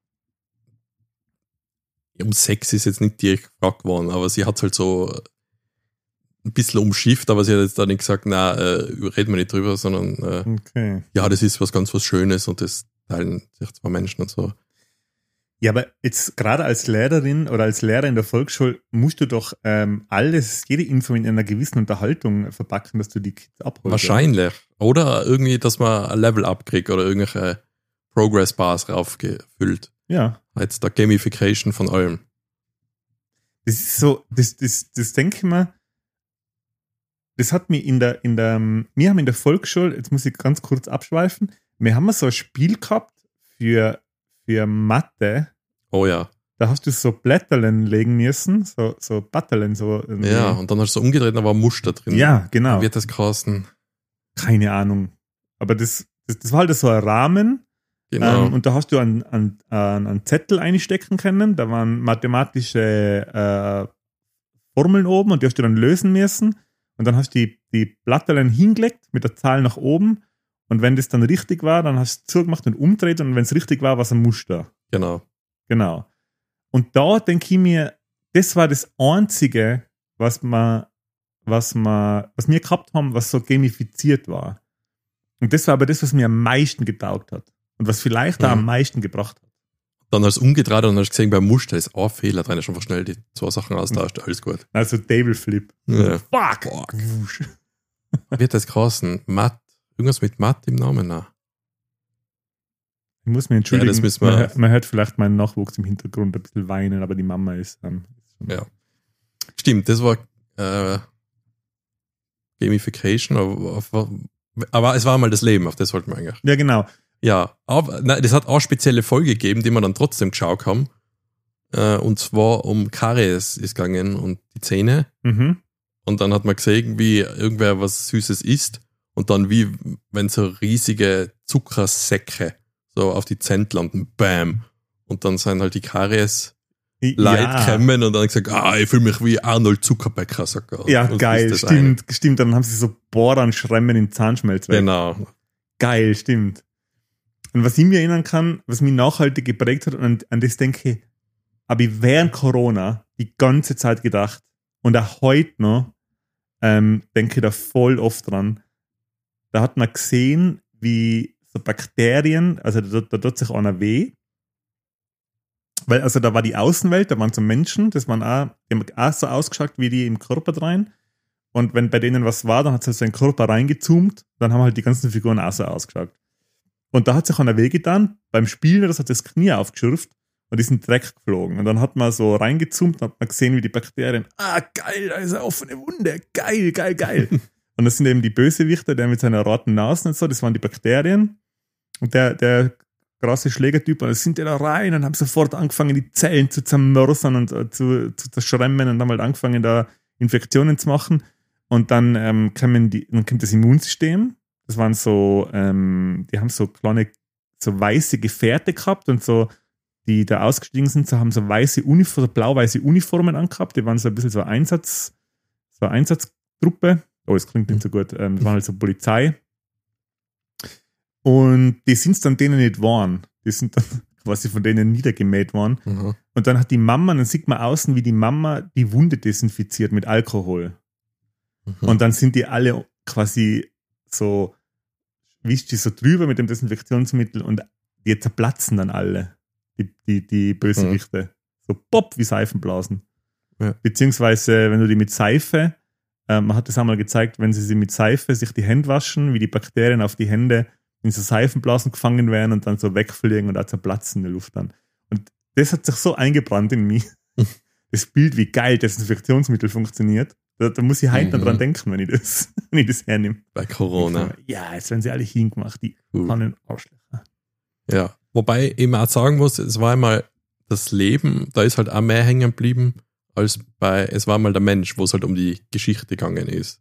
Um Sex ist jetzt nicht direkt gefragt worden, aber sie hat halt so ein bisschen umschifft, aber sie hat jetzt da nicht gesagt, na, reden wir nicht drüber, sondern Okay. ja, das ist was Schönes und das teilen sich zwei Menschen und so. Ja, aber jetzt gerade als Lehrerin oder als Lehrer in der Volksschule musst du doch jede Info in einer gewissen Unterhaltung verpacken, dass du die Kids abholst. Wahrscheinlich. Oder irgendwie, dass man ein Level abkriegt oder irgendwelche Progress Bars raufgefüllt. Ja. Jetzt der Gamification von allem. Das ist so, das denke ich mir, das hat mich wir haben in der Volksschule, jetzt muss ich ganz kurz abschweifen, wir haben so ein Spiel gehabt für Mathe, Oh ja. da hast du so Blätterlen legen müssen, so Batterlen, so. Ja, und dann hast du so umgedreht, da war ein Muster drin. Ja, genau. Wie wird das kosten? Keine Ahnung. Aber das war halt so ein Rahmen. Genau. Und da hast du einen Zettel einstecken können. Da waren mathematische Formeln oben und die hast du dann lösen müssen. Und dann hast du die Blätterlen hingelegt mit der Zahl nach oben. Und wenn das dann richtig war, dann hast du zugemacht und umgedreht. Und wenn es richtig war, war es ein Muster. Genau. Genau. Und da denke ich mir, das war das Einzige, was wir gehabt haben, was so gamifiziert war. Und das war aber das, was mir am meisten getaugt hat. Und was vielleicht auch am meisten gebracht hat. Dann hast du umgedreht und hast gesehen, beim Muster ist ein Fehler drin, hast einfach schnell die zwei Sachen austauscht, alles gut. Also Table Flip. Ja. Fuck! Fuck. Wird das geheißen? Matt. Irgendwas mit Matt im Namen? Nein. Ich muss mich entschuldigen, Ja, das müssen wir- man hört vielleicht meinen Nachwuchs im Hintergrund ein bisschen weinen, aber die Mama ist Ja. Stimmt, das war Gamification, aber es war mal das Leben, auf das wollten wir eigentlich. Ja, genau. Ja, aber nein, das hat auch spezielle Folge gegeben, die wir dann trotzdem geschaut haben. Und zwar um Karies ist gegangen und die Zähne. Mhm. Und dann hat man gesehen, wie irgendwer was Süßes isst und dann wie, wenn so riesige Zuckersäcke so auf die Zähne landen, bam. Und dann sind halt die Karies Leute kommen und dann gesagt, ich fühle mich wie Arnold Zuckerbecker, sagt er. Ja, Und geil, das ist das stimmt. Dann haben sie so Bohrer-Schrammen in Zahnschmelz weg. Genau. Geil, stimmt. Und was ich mir erinnern kann, was mich nachhaltig geprägt hat, und an das denke ich, habe ich während Corona die ganze Zeit gedacht und auch heute noch denke ich da voll oft dran. Da hat man gesehen, wie so Bakterien, also da tut sich einer weh, weil also da war die Außenwelt, da waren so Menschen, die haben auch so ausgeschaut wie die im Körper rein. Und wenn bei denen was war, dann hat es halt so in den Körper reingezoomt, dann haben halt die ganzen Figuren auch so ausgeschaut. Und da hat sich einer wehgetan, beim Spielen, das hat das Knie aufgeschürft und ist in den Dreck geflogen. Und dann hat man so reingezoomt und hat man gesehen, wie die Bakterien, geil, da ist eine offene Wunde, geil. Und das sind eben die Bösewichter, der mit seiner roten Nase und so, das waren die Bakterien. Und der krasse Schlägertyp, und dann sind die da rein und haben sofort angefangen, die Zellen zu zermörsern und zu zerschremmen und haben halt angefangen, da Infektionen zu machen. Und dann kommt das Immunsystem. Das waren so, die haben so kleine, so weiße Gefährte gehabt und so, die da ausgestiegen sind, so haben so weiße Uniformen, so blau-weiße Uniformen angehabt. Die waren so ein bisschen so Einsatztruppe. Oh, das klingt nicht so gut. Das waren halt so Polizei. Und die sind es dann denen nicht waren. Die sind dann quasi von denen niedergemäht worden. Mhm. Und dann hat die Mama, dann sieht man außen, wie die Mama die Wunde desinfiziert mit Alkohol. Mhm. Und dann sind die alle quasi so, wischt die so drüber mit dem Desinfektionsmittel und die zerplatzen dann alle, die Bösewichte. So pop, wie Seifenblasen. Ja. Beziehungsweise, wenn du die mit Seife, man hat das einmal gezeigt, wenn sie mit Seife sich die Hände waschen, wie die Bakterien auf die Hände in so Seifenblasen gefangen werden und dann so wegfliegen und auch zerplatzen in der Luft dann. Und das hat sich so eingebrannt in mich. Das Bild, wie geil Desinfektionsmittel funktioniert. Da muss ich heute dran denken, wenn ich das hernehme. Bei Corona. Ja, jetzt werden sie alle hingemacht, die kleinen Arschlöcher. Ja, wobei ich eben auch sagen muss, es war einmal das Leben, da ist halt auch mehr hängen geblieben, als es war mal der Mensch, wo es halt um die Geschichte gegangen ist.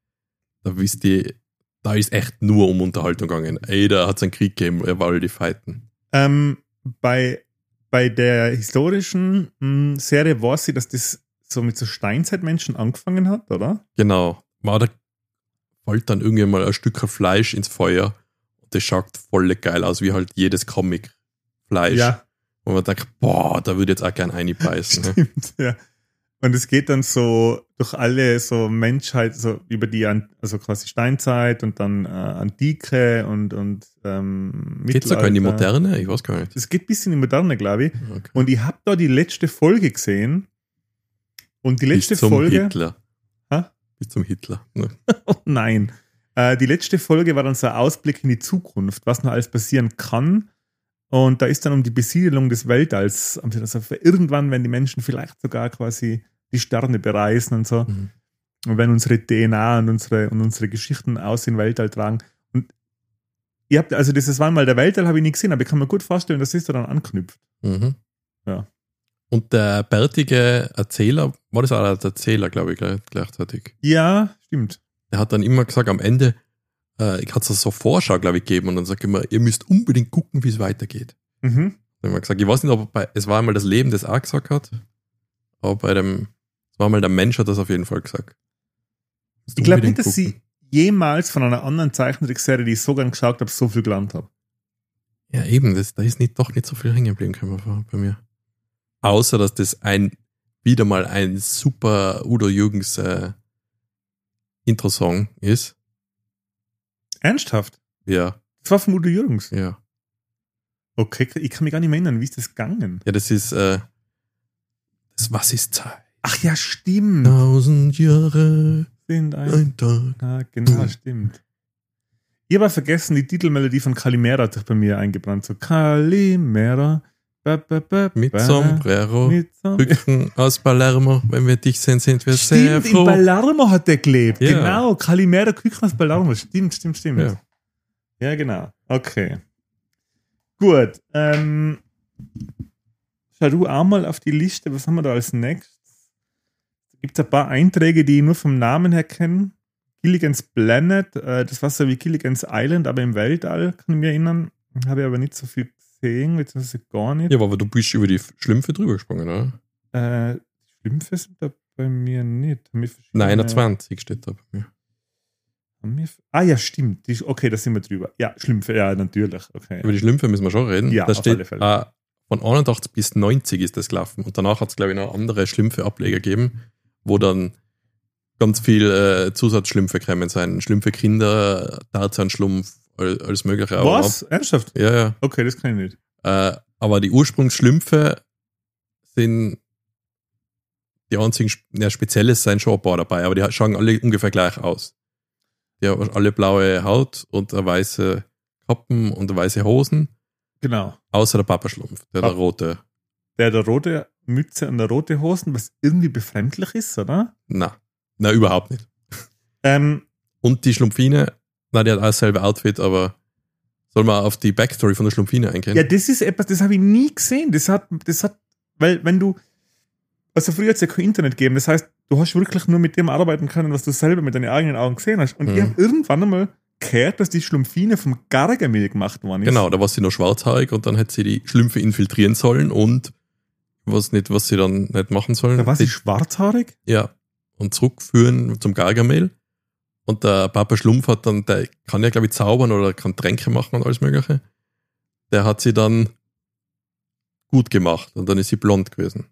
Da ist echt nur um Unterhaltung gegangen. Da hat es einen Krieg gegeben, er war all die Fighten. Bei der historischen Serie war sie, dass das so mit so Steinzeitmenschen angefangen hat, oder? Genau. Da fällt dann irgendwann mal ein Stück Fleisch ins Feuer und das schaut voll geil aus, wie halt jedes Comic-Fleisch. Ja. Und man denkt, da würde ich jetzt auch gern reinbeißen. Stimmt, ja. Und es geht dann so durch alle so Menschheit, so über die, also quasi Steinzeit und dann Antike und Mittelalter. Geht es sogar in die Moderne? Ich weiß gar nicht. Es geht ein bisschen in die Moderne, glaube ich. Okay. Und ich habe da die letzte Folge gesehen. Und die letzte Bis zum Folge. Hitler. Ha? Bis zum Hitler. Ne? Oh nein. Die letzte Folge war dann so ein Ausblick in die Zukunft, was noch alles passieren kann. Und da ist dann um die Besiedelung des Weltalls. Also irgendwann werden die Menschen vielleicht sogar quasi die Sterne bereisen und so. Mhm. Und wenn unsere DNA und unsere Geschichten aus in den Weltall tragen. Und ihr habt, also das war mal der Weltall, habe ich nicht gesehen, aber ich kann mir gut vorstellen, dass das da dann anknüpft. Mhm. Ja. Und der bärtige Erzähler, war das auch der Erzähler, glaube ich, gleichzeitig? Ja, stimmt. Der hat dann immer gesagt, am Ende, ich hatte so Vorschau, glaube ich, gegeben und dann sagt er immer, ihr müsst unbedingt gucken, wie es weitergeht. Mhm. Dann haben wir gesagt, ich weiß nicht, ob es war einmal das Leben, das auch gesagt hat, aber es war mal der Mensch, hat das auf jeden Fall gesagt. Ich glaube nicht, dass sie jemals von einer anderen Zeichentrickserie, die ich so gern geschaut habe, so viel gelernt habe. Ja, eben, da ist doch nicht so viel hängen geblieben, bei mir. Außer, dass das wieder mal ein super Udo Jürgens Intro-Song ist. Ernsthaft? Ja. Das war von Udo Jürgens? Ja. Okay, ich kann mich gar nicht mehr erinnern, wie ist das gegangen? Ja, das ist das Was ist Zeit? Ach ja, stimmt. 1000 Jahre sind Ein Tag. Ah, genau, stimmt. Ich habe vergessen, die Titelmelodie von Calimera hat sich bei mir eingebrannt. So Calimera. Mit Sombrero. Sombrero. Rücken aus Palermo. Wenn wir dich sehen, sind wir sehr Stimmt, in froh. Palermo hat der gelebt. Ja. Genau, Calimera Küken aus Palermo. Stimmt. Ja. Ja, genau. Okay. Gut. Schau du auch mal auf die Liste. Was haben wir da als nächstes? Da gibt es ein paar Einträge, die ich nur vom Namen her kenne. Gilligan's Planet, das war so wie Gilligan's Island, aber im Weltall, kann ich mich erinnern. Habe ich aber nicht so viel gesehen, beziehungsweise gar nicht. Ja, aber du bist über die Schlümpfe drüber gesprungen, oder? Schlümpfe sind da bei mir nicht. Nein, 21 steht da bei mir. Ja, stimmt. Okay, da sind wir drüber. Ja, Schlümpfe, ja, natürlich. Okay. Über die Schlümpfe müssen wir schon reden. Ja, da auf alle steht, Fälle. von 81 bis 90 ist das gelaufen. Und danach hat es, glaube ich, noch andere Schlümpfe-Ableger gegeben, wo dann ganz viel Zusatzschlümpfe gekommen sein. Schlümpfe Kinder, Tarzan-Schlumpf, alles mögliche. Was? Ernsthaft? Ja. Okay, das kann ich nicht. Aber die Ursprungsschlümpfe sind die einzigen Spezielles sind schon ein paar dabei, aber die schauen alle ungefähr gleich aus. Die haben alle blaue Haut und eine weiße Kappen und weiße Hosen. Genau. Außer der Papaschlumpf, der rote. Der rote Mütze und der rote Hosen, was irgendwie befremdlich ist, oder? Na, überhaupt nicht. Ähm, Und die Schlumpfine, die hat auch dasselbe Outfit, aber soll man auf die Backstory von der Schlumpfine eingehen? Ja, das ist etwas, das habe ich nie gesehen. Das hat, weil wenn du, also früher hat es ja kein Internet gegeben, das heißt, du hast wirklich nur mit dem arbeiten können, was du selber mit deinen eigenen Augen gesehen hast. Und ich habe irgendwann einmal gehört, dass die Schlumpfine vom Gargamel gemacht worden ist. Genau, da war sie noch schwarzhaarig und dann hätte sie die Schlümpfe infiltrieren sollen und was sie dann nicht machen sollen. Da war sie schwarzhaarig? Ja, und zurückführen zum Gargamel. Und der Papa Schlumpf hat dann, der kann ja, glaube ich, zaubern oder kann Tränke machen und alles Mögliche. Der hat sie dann gut gemacht und dann ist sie blond gewesen.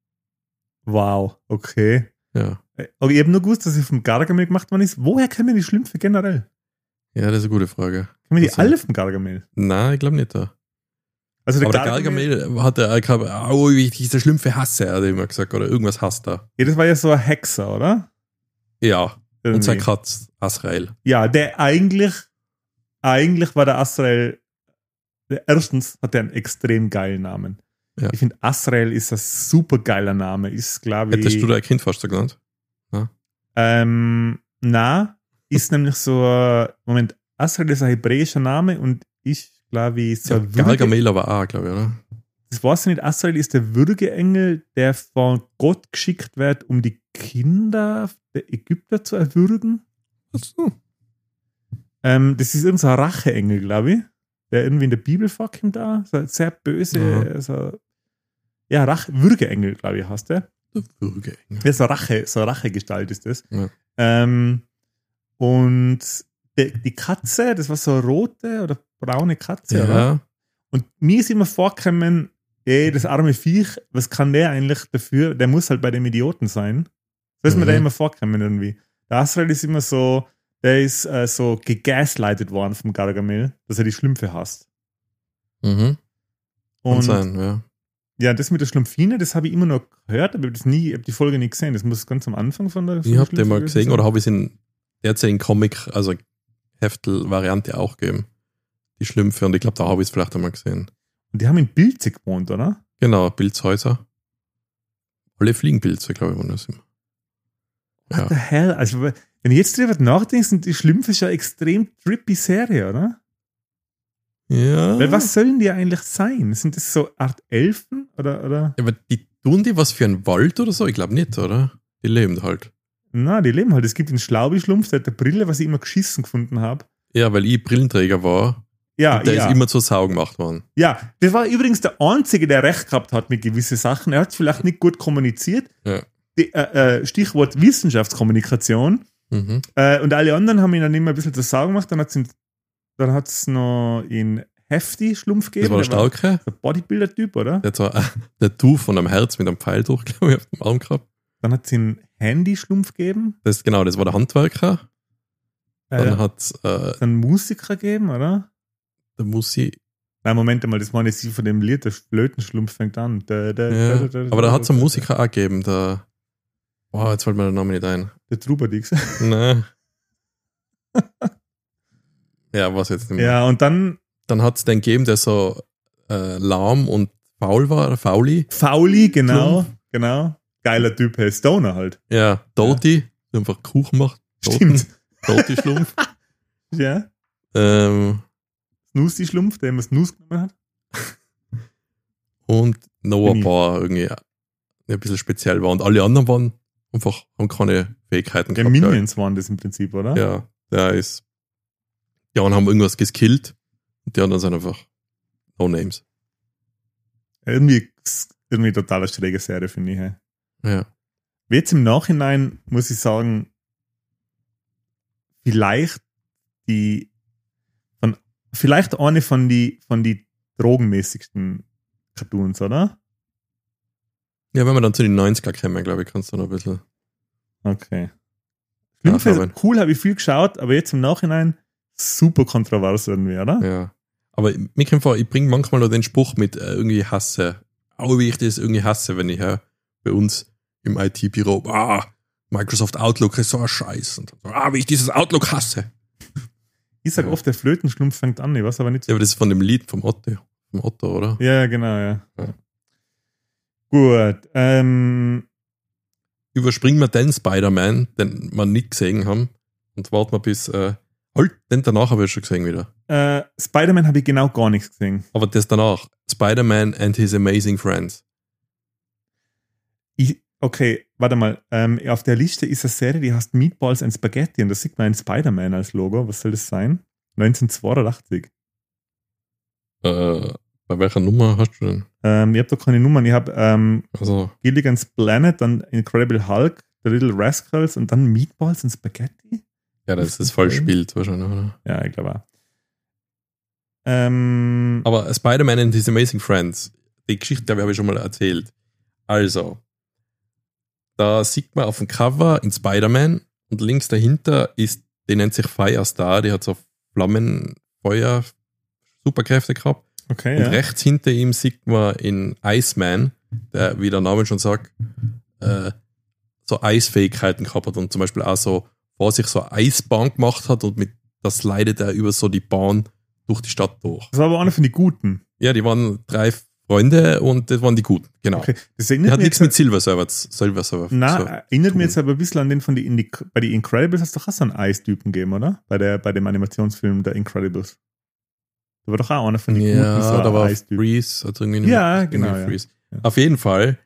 Wow, okay. Ja. Aber ich habe nur gewusst, dass sie vom Gargamel gemacht worden ist. Woher kennen die Schlümpfe generell? Ja, das ist eine gute Frage. Kennen wir die alle vom Gargamel? Nein, ich glaube nicht. Also aber der Gargamel hat er gesagt, wie ich diese Schlümpfe hasse, hat er immer gesagt, oder irgendwas hasst er. Ja, das war ja so ein Hexer, oder? Ja, irgendwie. Und sein Katz, Azrael. Ja, der eigentlich war der Azrael, erstens hat er einen extrem geilen Namen. Ja. Ich finde, Azrael ist ein super geiler Name. Ist, glaube ich. Hättest du dein Kind fast so genannt? Na, ist nämlich so, Moment, Azrael ist ein hebräischer Name und ich glaube, so ja, Gargamel aber auch, glaube ich, oder? Das weiß ich nicht. Azrael ist der Würgeengel, der von Gott geschickt wird, um die Kinder der Ägypter zu erwürgen. Achso. Das ist irgendein Racheengel, glaube ich, der irgendwie in der Bibel vorkommt da. So ein sehr böse, Würgeengel, glaube ich, heißt der. Der Würgeengel. Ja, so eine Rachegestalt ist das. Ja. Und die Katze, das war so eine rote oder braune Katze, Ja. oder? Und mir ist immer vorgekommen, das arme Viech, was kann der eigentlich dafür? Der muss halt bei dem Idioten sein. So ist mir da immer vorgekommen irgendwie. Der Azrael ist immer so, der ist so gegaslightet worden vom Gargamel, dass er die Schlümpfe hasst. Mhm. Kann Und sein, ja. ja, das mit der Schlumpfine, das habe ich immer noch gehört, aber ich habe die Folge nie gesehen. Das muss ganz am Anfang von der Ich habe den mal Schlümpfe gesehen sein. oder habe ich es in derzeit Comic, also Heftel-Variante auch gegeben. Die Schlümpfe und ich glaube, da habe ich es vielleicht einmal gesehen. Und die haben in Pilze gewohnt, oder? Genau, Pilzhäuser. Alle Fliegenpilze, glaube ich, waren das immer. What the hell? Also, wenn ich jetzt drüber nachdenke, sind die Schlümpfe schon eine extrem trippy Serie, oder? Ja. Weil was sollen die eigentlich sein? Sind das so Art Elfen? Oder? Ja, aber tun die was für einen Wald oder so? Ich glaube nicht, oder? Die leben halt. Na, die leben halt. Es gibt den Schlaubi-Schlumpf, der hat eine Brille, was ich immer geschissen gefunden habe. Ja, weil ich Brillenträger war. Ja, und der ist immer zur Sau gemacht worden. Ja, das war übrigens der Einzige, der recht gehabt hat mit gewissen Sachen. Er hat es vielleicht nicht gut kommuniziert. Ja. Stichwort Wissenschaftskommunikation. Mhm. Und alle anderen haben ihn dann immer ein bisschen zur Sau gemacht. Dann hat es noch in Hefti Schlumpf gegeben. Das war der Stalke. Der Bodybuilder-Typ, oder? Der hat so der Tuch von einem Herz mit einem Pfeil durch, glaube ich, auf dem Arm gehabt. Dann hat es einen Handy-Schlumpf gegeben. Das war der Handwerker. Dann hat es einen Musiker gegeben, oder? der Musi. Nein, Moment einmal, das meine ich sie von dem Lied, der Flötenschlumpf fängt an. Aber da hat es einen Musiker auch gegeben, der Oh, jetzt fällt mir der Name nicht ein. Der Trubadix. Nein. Ja, was jetzt nicht mehr. Ja, und dann Dann hat es den gegeben, der so lahm und faul war, oder fauli. Fauli, genau. Geiler Typ, hey, Stoner halt. Ja, Doti, der einfach Kuchen macht. Stimmt. Doti-Schlumpf. Ja. ähm, Snoozy Schlumpf, der immer Snooze genommen hat. und noch ein Mini. paar irgendwie ein bisschen speziell war. Und alle anderen waren einfach, haben keine Fähigkeiten Ja, gehabt. Minions waren das im Prinzip, oder? Ja, die anderen haben irgendwas geskillt und die anderen sind einfach No Names. Irgendwie total eine schräge Serie, finde ich. Hey. Ja. Jetzt im Nachhinein muss ich sagen, vielleicht eine von die drogenmäßigsten Cartoons, oder? Ja, wenn wir dann zu den 90er kommen, glaube ich, kannst du noch ein bisschen. Okay. Ja, Schlümpfe, cool, habe ich viel geschaut, aber jetzt im Nachhinein super kontrovers irgendwie, oder? Ja. Aber mir kommt vor, ich bringe manchmal noch den Spruch mit irgendwie hasse. Auch wie ich das irgendwie hasse, wenn ich bei uns im IT-Büro, Microsoft Outlook ist so ein Scheiß. Und so, wie ich dieses Outlook hasse. Ich sag oft, der Flötenschlumpf fängt an, ich weiß aber nicht so. Ja, aber das ist von dem Lied vom Otto, oder? Ja, genau, ja. Ja. Gut, Überspringen wir den Spider-Man, den wir nicht gesehen haben, und warten wir bis, den danach habe ich schon gesehen wieder. Spider-Man habe ich genau gar nichts gesehen. Aber das danach, Spider-Man and His Amazing Friends. Okay, warte mal. Auf der Liste ist eine Serie, die heißt Meatballs and Spaghetti und da sieht man ein Spider-Man als Logo. Was soll das sein? 1982. Bei welcher Nummer hast du denn? Ich habe da keine Nummern. Ich habe Also, Gilligan's Planet, dann Incredible Hulk, The Little Rascals und dann Meatballs and Spaghetti? ja, das ist das falsche Bild wahrscheinlich, oder? Ja, ich glaube auch. Aber Spider-Man and His Amazing Friends, die Geschichte, glaube ich, habe ich schon mal erzählt. Also, da sieht man auf dem Cover in Spider-Man und links dahinter die nennt sich Firestar, die hat so Flammenfeuer, Superkräfte gehabt. Okay, Und ja. rechts hinter ihm sieht man in Iceman, der, wie der Name schon sagt, so Eisfähigkeiten gehabt hat und zum Beispiel auch so vor sich so eine Eisbahn gemacht hat und mit das leidet er über so die Bahn durch die Stadt durch. Das war aber einer von den Guten. Ja, die waren 3 Freunde und das waren die Guten, genau. Okay, das Die erinnert hat mich nichts mit Silver Server so erinnert tun. mich jetzt aber ein bisschen an den bei den Incredibles hast du doch auch so einen Eistypen gegeben, oder? Bei dem Animationsfilm der Incredibles. Da war doch auch einer von den Guten, Ja, so da ein war Eistyp. Freeze, also irgendwie Ja, irgendwie genau, ja. Freeze. Ja. Auf jeden Fall,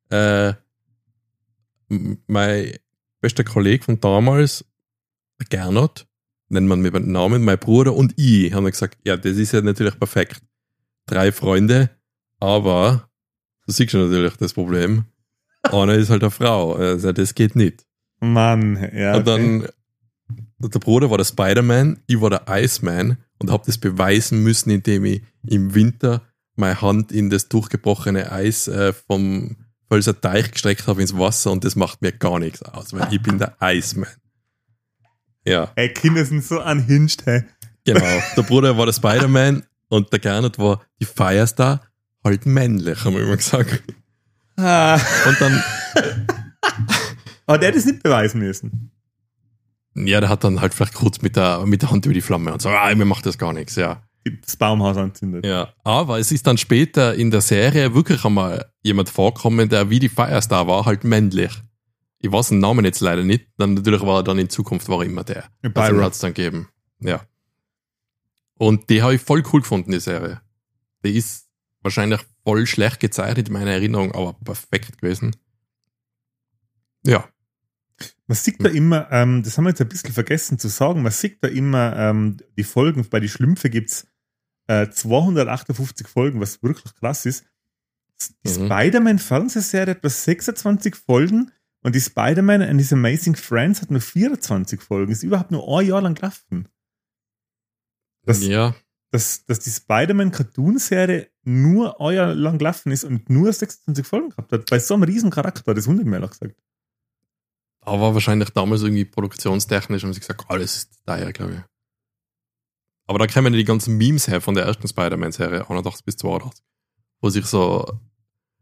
mein bester Kollege von damals, Gernot, nennt man mir beim Namen, mein Bruder und ich, haben gesagt, ja, das ist ja natürlich perfekt. 3 Freunde, aber du siehst schon natürlich das Problem. Einer ist halt eine Frau, also das geht nicht. Mann, ja. Und dann, der Bruder war der Spider-Man, ich war der Iceman und habe das beweisen müssen, indem ich im Winter meine Hand in das durchgebrochene Eis vom Pfälzer Teich gestreckt habe ins Wasser und das macht mir gar nichts aus, weil ich bin der Iceman. Ja, Ey, Kinder sind so unhinged, hey. genau. Der Bruder war der Spider-Man und der Gernot war die Firestar, halt männlich, haben wir immer gesagt. Und dann, Aber der hat es nicht beweisen müssen. ja, der hat dann halt vielleicht kurz mit der Hand über die Flamme und so, mir macht das gar nichts, ja. Das Baumhaus anzündet. Ja, aber es ist dann später in der Serie wirklich einmal jemand vorkommen, der wie die Firestar war, halt männlich. Ich weiß den Namen jetzt leider nicht, dann natürlich war er dann in Zukunft war er immer der. Also Byron. hat es dann gegeben. Ja. Und die habe ich voll cool gefunden, die Serie. Die ist wahrscheinlich voll schlecht gezeichnet in meiner Erinnerung, aber perfekt gewesen. Ja. Man sieht da immer, das haben wir jetzt ein bisschen vergessen zu sagen, man sieht da immer die Folgen, bei die Schlümpfe gibt es 258 Folgen, was wirklich krass ist. Die Spider-Man-Fernsehserie hat nur 26 Folgen und die Spider-Man and His Amazing Friends hat nur 24 Folgen. Ist überhaupt nur ein Jahr lang gelaufen. Dass die Spider-Man-Cartoon-Serie nur ein Jahr lang gelaufen ist und nur 26 Folgen gehabt hat. Bei so einem riesen Charakter, das wundert mich ehrlich gesagt. Aber wahrscheinlich damals irgendwie produktionstechnisch haben sie gesagt, alles ist daher, glaube ich. Aber da kämen die ganzen Memes her von der ersten Spider-Man-Serie, 81 bis 82, wo sich so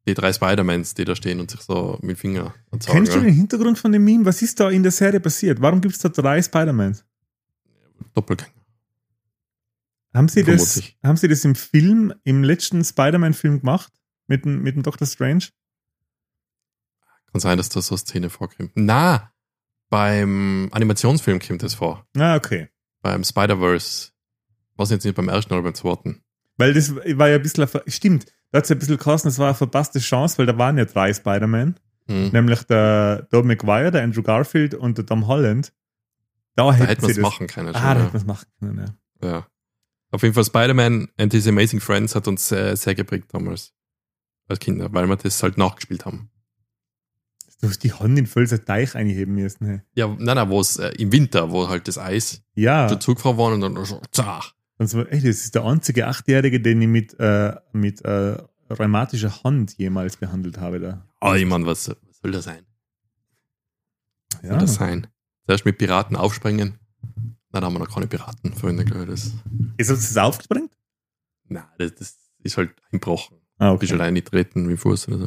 die 3 Spider-Mans, die da stehen und sich so mit dem Finger anzeigen. Kennst du den Hintergrund von dem Meme? Was ist da in der Serie passiert? Warum gibt es da 3 Spider-Mans? Doppelgänger. Haben Sie das im Film, im letzten Spider-Man-Film gemacht? Mit dem Doctor Strange? Kann sein, dass da so eine Szene vorkommt. Na, beim Animationsfilm kommt das vor. Ah, okay. Beim Spider-Verse. Was jetzt nicht beim ersten oder beim zweiten. Weil das war ja ein bisschen, stimmt, da hat es ja ein bisschen geheißen, das war eine verpasste Chance, weil da waren ja 3 Spider-Man. Nämlich der Tobey Maguire, der Andrew Garfield und der Tom Holland. Da hätte man es machen können. Da hätte man es machen können, ja. Auf jeden Fall Spider-Man and His Amazing Friends hat uns sehr geprägt damals. Als Kinder, weil wir das halt nachgespielt haben. Du hast die Hand in Völser Teich einheben müssen. Hey. Ja, nein, wo es im Winter, wo halt das Eis dazu gefahren war und dann so, zach. Das ist der einzige 8-Jährige, den ich mit rheumatischer Hand jemals behandelt habe. Da. Oh, ich meine, was soll das sein? Ja. Soll das sein? Zuerst mit Piraten aufspringen. Dann haben wir noch keine Piratenfreunde, glaube ich. Ist das aufgesprengt? Nein, das ist halt einbrochen. Okay. Bist allein nicht treten wie Fuß oder so.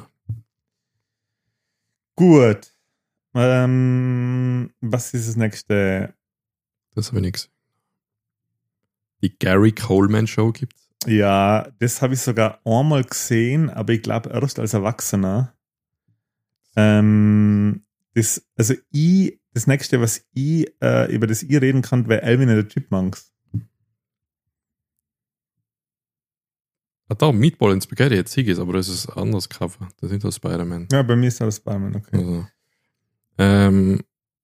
Gut. Was ist das nächste? Das habe ich nicht gesehen. Die Gary Coleman Show gibt's. Ja, das habe ich sogar einmal gesehen, aber ich glaube erst als Erwachsener. Das nächste, was über das ich reden kann, wäre Alvin and the Chipmunks. Da, Meatball and Spaghetti, jetzt sehe ich es, aber das ist ein anderes Cover. Das ist das Spider-Man. Ja, bei mir ist das Spider-Man, okay. Also,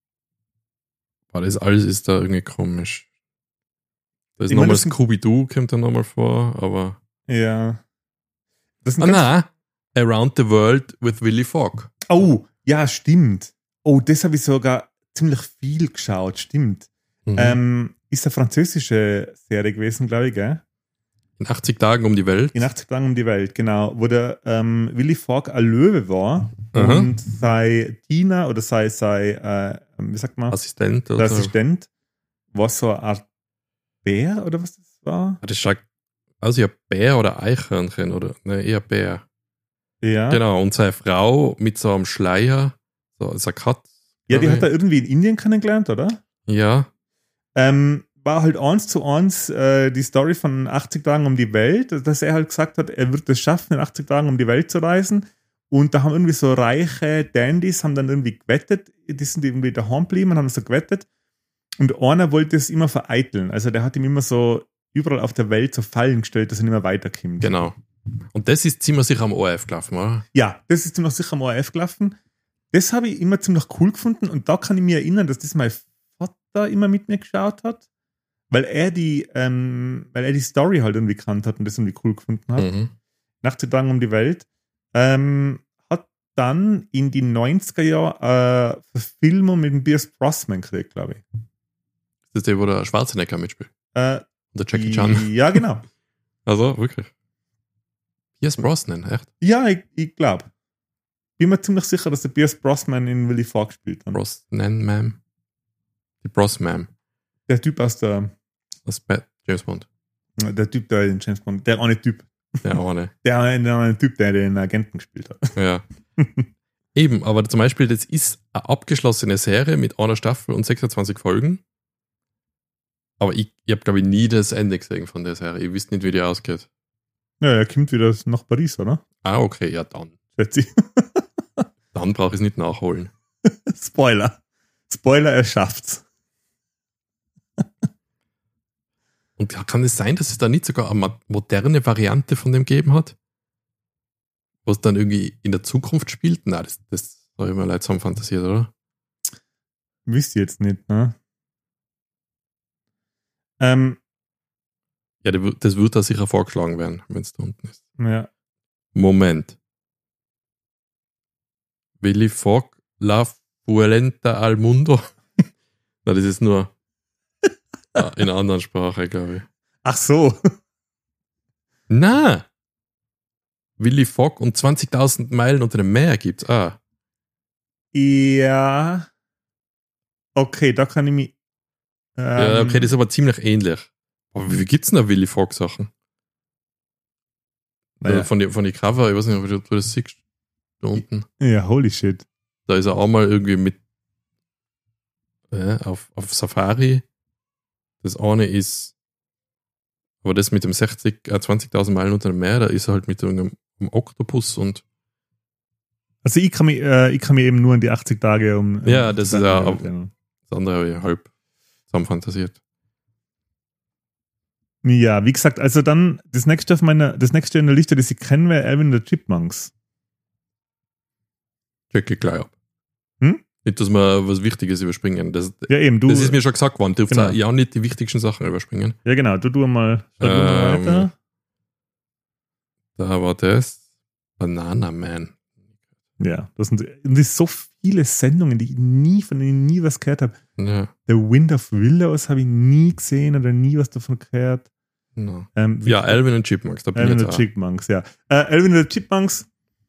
das alles ist da irgendwie komisch. Da ist nochmal Scooby-Doo, kommt da nochmal vor, aber... Ja. Nein, Around the World with Willy Fogg. Oh, ja, stimmt. Oh, das habe ich sogar ziemlich viel geschaut, stimmt. Ist eine französische Serie gewesen, glaube ich, gell? In 80 Tagen um die Welt. In 80 Tagen um die Welt, genau. Wo der Willy Fogg ein Löwe war und sei Diener oder sei wie sagt man? Assistent. Der Assistent war so eine Art Bär oder was das war? Das schaut aus wie ein Bär oder Eichhörnchen oder eher Bär. Ja. Genau, und seine Frau mit so einem Schleier, so eine Katze. Ja, die hat er irgendwie in Indien kennengelernt, oder? Ja. War halt 1:1 die Story von 80 Tagen um die Welt, dass er halt gesagt hat, er wird es schaffen, in 80 Tagen um die Welt zu reisen. Und da haben irgendwie so reiche Dandys, haben dann irgendwie gewettet, die sind irgendwie daheim geblieben und haben so gewettet. Und einer wollte es immer vereiteln. Also der hat ihm immer so überall auf der Welt so Fallen gestellt, dass er nicht mehr weiterkommt. Genau. Und das ist ziemlich sicher am ORF gelaufen, oder? Ja, das ist ziemlich sicher am ORF gelaufen. Das habe ich immer ziemlich cool gefunden und da kann ich mich erinnern, dass das mein Vater immer mit mir geschaut hat, weil er die Story halt irgendwie gekannt hat und das irgendwie cool gefunden hat. 80 Tagen um die Welt. Hat dann in die 90er Jahre Verfilmung mit dem Pierce Brosnan gekriegt, glaube ich. Das ist der, wo der Schwarzenegger mitspielt. Und der Jackie Chan. Ja, genau. Also, wirklich. Pierce Brosnan, echt? Ja, ich glaube. Bin mir ziemlich sicher, dass der Pierce Brosnan in Willy Fogg gespielt hat. Brosnan, Ma'am. Die Brosnan. Der Typ aus der... Das James Bond. Der Typ, der den James Bond... Der eine Typ. Der eine. Der eine Typ, der den Agenten gespielt hat. Ja. Eben, aber zum Beispiel, das ist eine abgeschlossene Serie mit einer Staffel und 26 Folgen. Aber ich habe, glaube ich, nie das Ende gesehen von der Serie. Ich wüsste nicht, wie die ausgeht. Ja, er kommt wieder nach Paris, oder? Ah, okay, ja, dann. Dann brauche ich es nicht nachholen. Spoiler, er schafft's. Und kann es sein, dass es da nicht sogar eine moderne Variante von dem gegeben hat? Was dann irgendwie in der Zukunft spielt? Nein, das habe ich mir leid zusammen fantasiert, oder? Wisst ihr jetzt nicht, ne? Ja, das wird da sicher vorgeschlagen werden, wenn es da unten ist. Ja. Moment. Willy Fogg, La Fuelenta al Mundo. Na, das ist nur in einer anderen Sprache, glaube ich. Ach so. Na! Willy Fogg und 20.000 Meilen unter dem Meer gibt's. Ah. Ja. Okay, da kann ich mich... ja, okay, das ist aber ziemlich ähnlich. Aber wie gibt's denn da Willy Fogg Sachen? Ja. Von die Cover, ich weiß nicht, ob du das siehst. da unten. Ja, holy shit. Da ist er einmal irgendwie mit auf Safari. Das eine ist, aber das mit dem 20.000 Meilen unter dem Meer, da ist er halt mit einem Oktopus und Also ich kann mich eben nur an die 80 Tage ja, das ist ja ja. das andere habe ich halb zusammen fantasiert. Ja, wie gesagt, also dann das nächste in der Liste, das ich kenne, wäre Alvin and the Chipmunks. Check ich gleich ab. Hm? Nicht, dass wir was Wichtiges überspringen. Das eben, ist mir schon gesagt worden. Du genau. ja nicht die wichtigsten Sachen überspringen. Ja, genau. Du mal weiter. Da war das Banana Man. Ja, das sind so viele Sendungen, von denen ich nie was gehört habe. Ja. The Wind of Willows habe ich nie gesehen oder nie was davon gehört. No. Alvin and Chipmunks. Alvin and Chipmunks, ja. Alvin and Chipmunks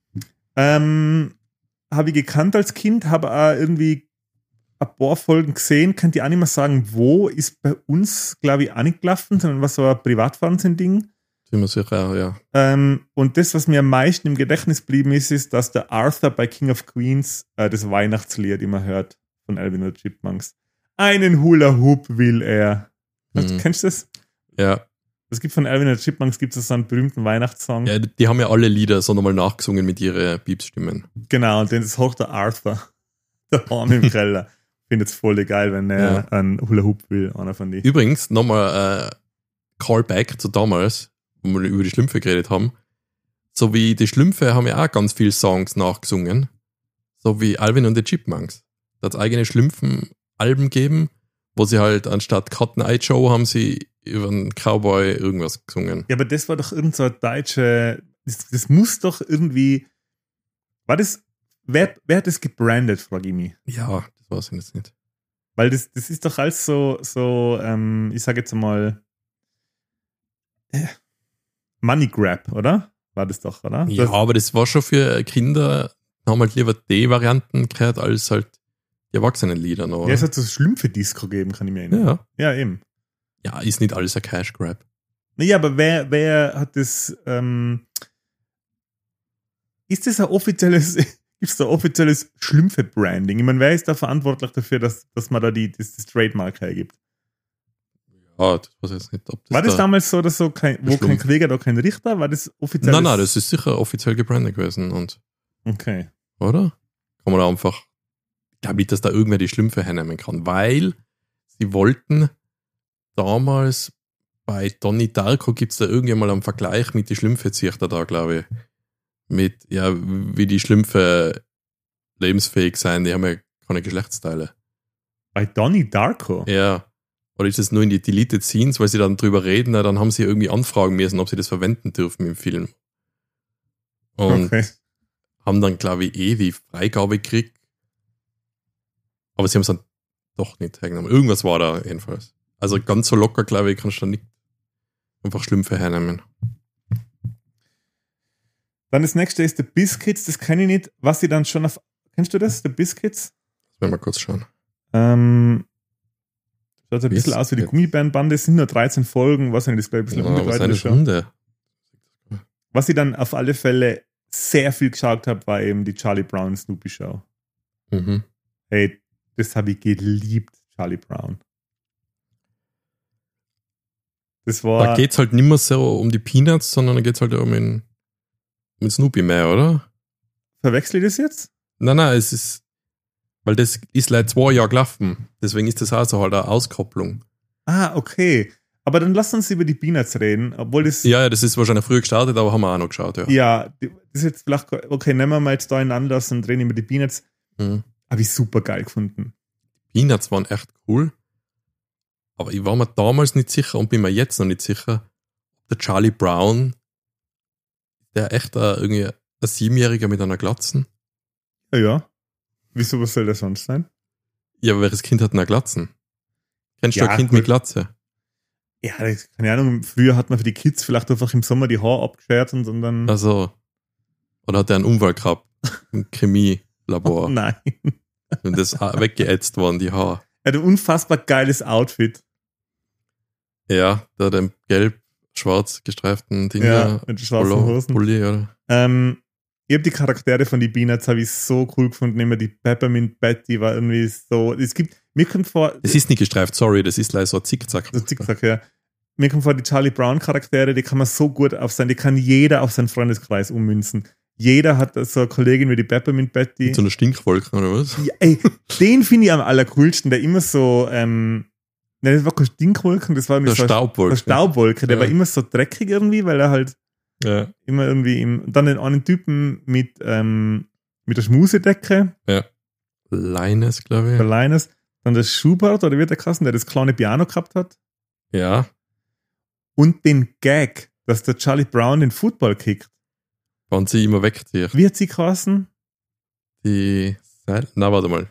habe ich gekannt als Kind, habe auch irgendwie ein paar Folgen gesehen. Könnt ihr auch nicht mehr sagen, wo? Ist bei uns, glaube ich, auch nicht gelaufen, sondern was so ein Privatfernsehen-Ding. Sind wir sicher, ja. Und das, was mir am meisten im Gedächtnis geblieben ist, dass der Arthur bei King of Queens das Weihnachtslied immer hört von Alvin and Chipmunks. Einen Hula Hoop will er. Kennst du das? Ja. Es gibt von Alvin and Chipmunks gibt es so einen berühmten Weihnachtssong. Ja, die haben ja alle Lieder so nochmal nachgesungen mit ihren Piepsstimmen. Genau, und das hoch der Arthur, der Horn im Keller. Findet es voll geil, wenn er einen Hula Hoop will, einer von denen. Übrigens, nochmal Callback zu damals, wo wir über die Schlümpfe geredet haben. So wie die Schlümpfe haben ja auch ganz viele Songs nachgesungen. So wie Alvin und the Chipmunks. Da hat es eigene Schlümpfen-Alben gegeben, wo sie halt anstatt Cotton Eye Joe haben sie über einen Cowboy irgendwas gesungen. Ja, aber das war doch irgend so ein deutsche, das muss doch irgendwie, war das, wer hat das gebrandet, frage ich mich? Ja, das weiß ich jetzt nicht. Weil das ist doch alles so ich sage jetzt mal, Money Grab, oder? War das doch, oder? Ja, aber das war schon für Kinder, haben halt lieber die Varianten gehört, als halt die Erwachsenenlieder noch. Ja, es hat so Schlümpfe-Disco gegeben, kann ich mir erinnern. Ja. Ja, eben. Ja, ist nicht alles ein Cash Grab. Naja, aber wer hat das, ist das ein offizielles, gibt es da offizielles Schlümpfe-Branding? Ich meine, wer ist da verantwortlich dafür, dass man da das Trademark hergibt? Ja, das weiß ich jetzt nicht. Ob das war das damals so, dass kein Krieger, da kein Richter? War das offiziell? Nein, das ist sicher offiziell gebrandet gewesen. Und okay. Oder? Kann man da einfach, ich glaube nicht, dass da irgendwer die Schlümpfe hernehmen kann, weil sie wollten damals bei Donnie Darko gibt es da irgendwann mal einen Vergleich mit die Schlümpfe-Züchter da, glaube ich. Mit, ja, wie die Schlümpfe lebensfähig sein, die haben ja keine Geschlechtsteile. Bei Donnie Darko? Ja. Oder ist es nur in die Deleted Scenes, weil sie dann drüber reden, dann haben sie irgendwie anfragen müssen, ob sie das verwenden dürfen im Film. Und haben dann, glaube ich, die Freigabe gekriegt. Aber sie haben es dann doch nicht hergenommen. Irgendwas war da jedenfalls. Also ganz so locker, glaube ich, kannst du da nicht einfach Schlümpfe hernehmen. Dann das nächste ist The Biscuits, das kenne ich nicht. Was sie dann schon auf. Kennst du das? The Biscuits? Lass mich mal kurz schauen. Schaut ein bisschen aus wie die Gummibärenbande. Es sind nur 13 Folgen, was das, glaube ich, ein bisschen unbegleitet schon. Was ich dann auf alle Fälle sehr viel geschaut habe, war eben die Charlie Brown Snoopy Show. Mhm. Hey, das habe ich geliebt, Charlie Brown. Das war. Da geht es halt nicht mehr so um die Peanuts, sondern da geht es halt um den Snoopy mehr, oder? Verwechsel ich das jetzt? Nein, es ist, weil das ist seit 2 Jahren gelaufen. Deswegen ist das auch so halt eine Auskopplung. Ah, okay. Aber dann lass uns über die Peanuts reden, obwohl das. Ja, das ist wahrscheinlich früher gestartet, aber haben wir auch noch geschaut, ja. Ja, das ist jetzt vielleicht, okay, nehmen wir mal jetzt da einen Anlass und reden über die Peanuts. Habe ich super geil gefunden. Peanuts waren echt cool. Aber ich war mir damals nicht sicher und bin mir jetzt noch nicht sicher, ob der Charlie Brown, der echt irgendwie ein 7-Jähriger mit einer Glatzen. Ja. Wieso, was soll das sonst sein? Ja, welches Kind hat eine Glatzen? Kennst du ein Kind mit Glatze? Ja, keine Ahnung, früher hat man für die Kids vielleicht einfach im Sommer die Haare abgeschert und dann. Also. Oder hat er einen Unfall gehabt? Im Chemielabor. Oh, nein. Und das weggeätzt worden, die Haare. Er hat ein unfassbar geiles Outfit. Ja, da hat ein gelb-schwarz gestreiften Ding. Ja, mit schwarzen Hosen. Pulli, oder? Ja, Ich habe die Charaktere von die Peanuts habe ich so cool gefunden. Immer die Peppermint Patty war irgendwie so. Mir kommt vor. Es ist nicht gestreift, sorry, das ist leider so ein Zickzack. So Zickzack, ja. Mir kommt vor, die Charlie Brown Charaktere, die kann man so gut die kann jeder auf seinen Freundeskreis ummünzen. Jeder hat so eine Kollegin wie die Peppermint Patty. Mit so einer Stinkwolke oder was? Ja, ey, den finde ich am allercoolsten, der immer so, das war keine Stinkwolken, das war eine Staubwolke. Eine Staubwolke, der war immer so dreckig irgendwie, weil er halt immer irgendwie dann den einen Typen mit der Schmusedecke. Ja. Linus, glaube ich. Der Linus. Dann der Schubert, oder wird der Kassen, der das kleine Piano gehabt hat. Ja. Und den Gag, dass der Charlie Brown den Football kickt. Wenn sie immer wegzieht. Wie hat sie geheißen? Warte mal.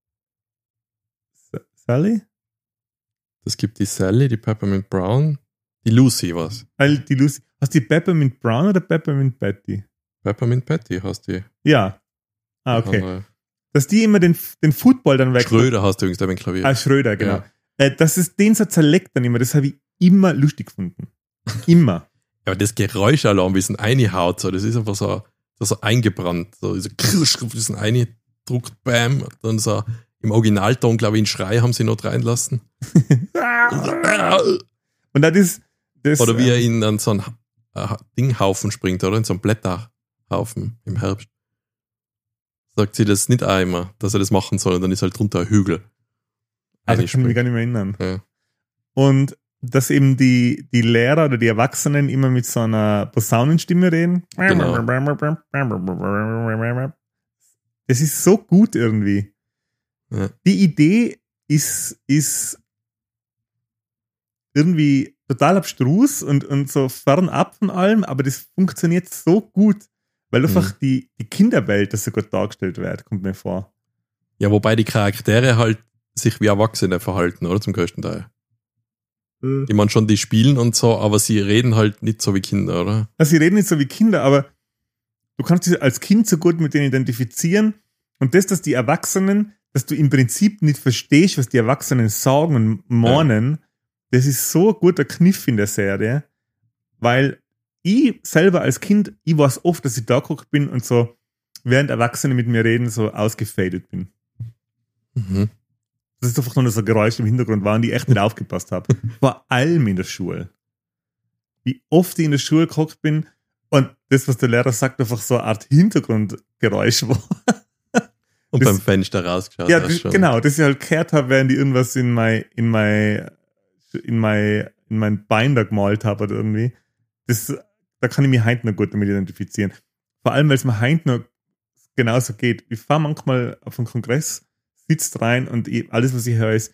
Sally? Das gibt die Sally, die Peppermint Brown, die Lucy was? Die Lucy. Hast du die Peppermint Brown oder Peppermint Patty? Peppermint Patty hast du. Ja. Ah, okay. Dass die immer den Football dann weg. Schröder hast du übrigens da beim Klavier. Ah, Schröder, genau. Ja. Das ist den so zerleckt dann immer, das habe ich immer lustig gefunden. Immer. Aber das Geräuschalarm, wie es reinhaut, so, das ist einfach so eingebrannt. So, das eingedruckt, bam, dann so im Originalton, glaube ich, einen Schrei haben sie noch reinlassen. Und das ist das. Oder wie er in so einen Dinghaufen springt, oder? In so einen Blätterhaufen im Herbst. Sagt sie das nicht einmal, dass er das machen soll, und dann ist halt drunter ein Hügel. Also ich kann mich gar nicht mehr erinnern. Ja. Und dass eben die Lehrer oder die Erwachsenen immer mit so einer Posaunenstimme reden. Genau. Das ist so gut irgendwie. Ja. Die Idee ist irgendwie total abstrus und so fernab von allem, aber das funktioniert so gut, weil einfach die Kinderwelt, das so gut dargestellt wird, kommt mir vor. Ja, wobei die Charaktere halt sich wie Erwachsene verhalten, oder? Zum größten Teil. Ich meine schon, die spielen und so, aber sie reden halt nicht so wie Kinder, oder? Also sie reden nicht so wie Kinder, aber du kannst dich als Kind so gut mit denen identifizieren, und das, dass die Erwachsenen, dass du im Prinzip nicht verstehst, was die Erwachsenen sagen und mahnen, das ist so ein guter Kniff in der Serie, weil ich selber als Kind, ich weiß oft, dass ich da geguckt bin und so, während Erwachsene mit mir reden, so ausgefadet bin. Mhm. Das ist einfach nur so Geräusche im Hintergrund waren, die ich echt nicht aufgepasst habe. Vor allem in der Schule. Wie oft ich in der Schule geguckt bin und das, was der Lehrer sagt, einfach so eine Art Hintergrundgeräusch war. Und beim Fenster rausgeschaut. Ja, genau, dass ich halt gehört habe, während ich irgendwas in mein Bein da gemalt habe oder irgendwie. Da kann ich mich heute noch gut damit identifizieren. Vor allem, weil es mir heute noch genauso geht. Ich fahre manchmal auf einen Kongress, sitzt rein und alles, was ich höre, ist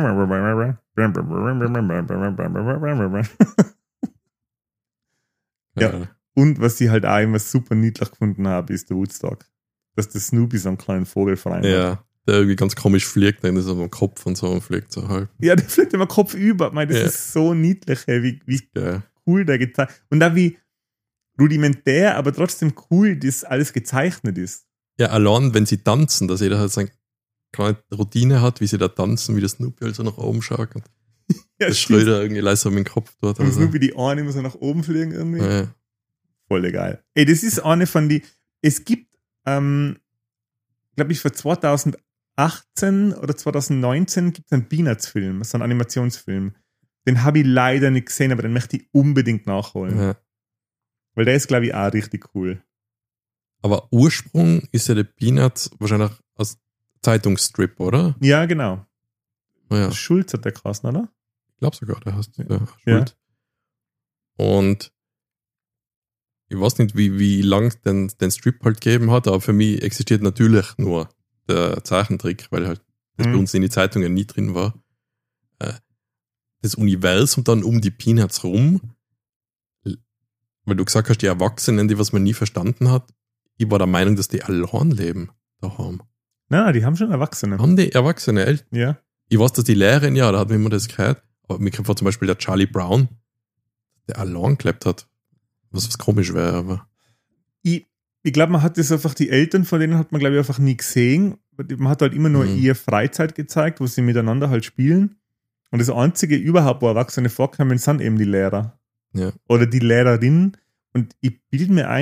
ja. Und was ich halt auch immer super niedlich gefunden habe, ist der Woodstock. Dass der Snoopy so einen kleinen Vogel frei macht. Ja, der irgendwie ganz komisch fliegt, dann ist er am Kopf und so und fliegt so halb. Ja, der fliegt immer Kopf über. Das ist so niedlich, wie cool der gezeigt. Und auch wie rudimentär, aber trotzdem cool, das alles gezeichnet ist. Ja, allein, wenn sie tanzen, dass jeder halt seine kleine Routine hat, wie sie da tanzen, wie der Snoopy halt so nach oben schaut. Und der Schröder irgendwie leise mit dem Kopf dort. Und Snoopy die Ohren immer so nach oben fliegen irgendwie. Ja. Voll geil. Ey, das ist eine von die. Es gibt, glaube ich, für 2018 oder 2019 gibt es einen Peanuts-Film, so einen Animationsfilm. Den habe ich leider nicht gesehen, aber den möchte ich unbedingt nachholen. Ja. Weil der ist, glaube ich, auch richtig cool. Aber Ursprung ist ja der Peanuts wahrscheinlich aus Zeitungsstrip, oder? Ja, genau. Ja. Schulz hat der geheißen, oder? Ich glaube sogar, der heißt Ja. Schulz. Und ich weiß nicht, wie lang den Strip halt gegeben hat, aber für mich existiert natürlich nur der Zeichentrick, weil halt das bei uns in die Zeitungen nie drin war. Das Universum dann um die Peanuts rum, weil du gesagt hast, die Erwachsenen, die was man nie verstanden hat, ich war der Meinung, dass die allein leben daheim. Na, die haben schon Erwachsene. Haben die Erwachsene Eltern? Ja. Ich weiß, dass die Lehrerin, ja, da hat mir immer das gehört, aber mir kommt vor zum Beispiel der Charlie Brown, der allein gelebt hat. Was komisch wäre, aber. Ich glaube, man hat das einfach, die Eltern von denen hat man, glaube ich, einfach nie gesehen. Man hat halt immer nur ihre Freizeit gezeigt, wo sie miteinander halt spielen. Und das einzige überhaupt, wo Erwachsene vorkommen, sind eben die Lehrer. Ja. Oder die Lehrerin. Und ich bilde mir ein,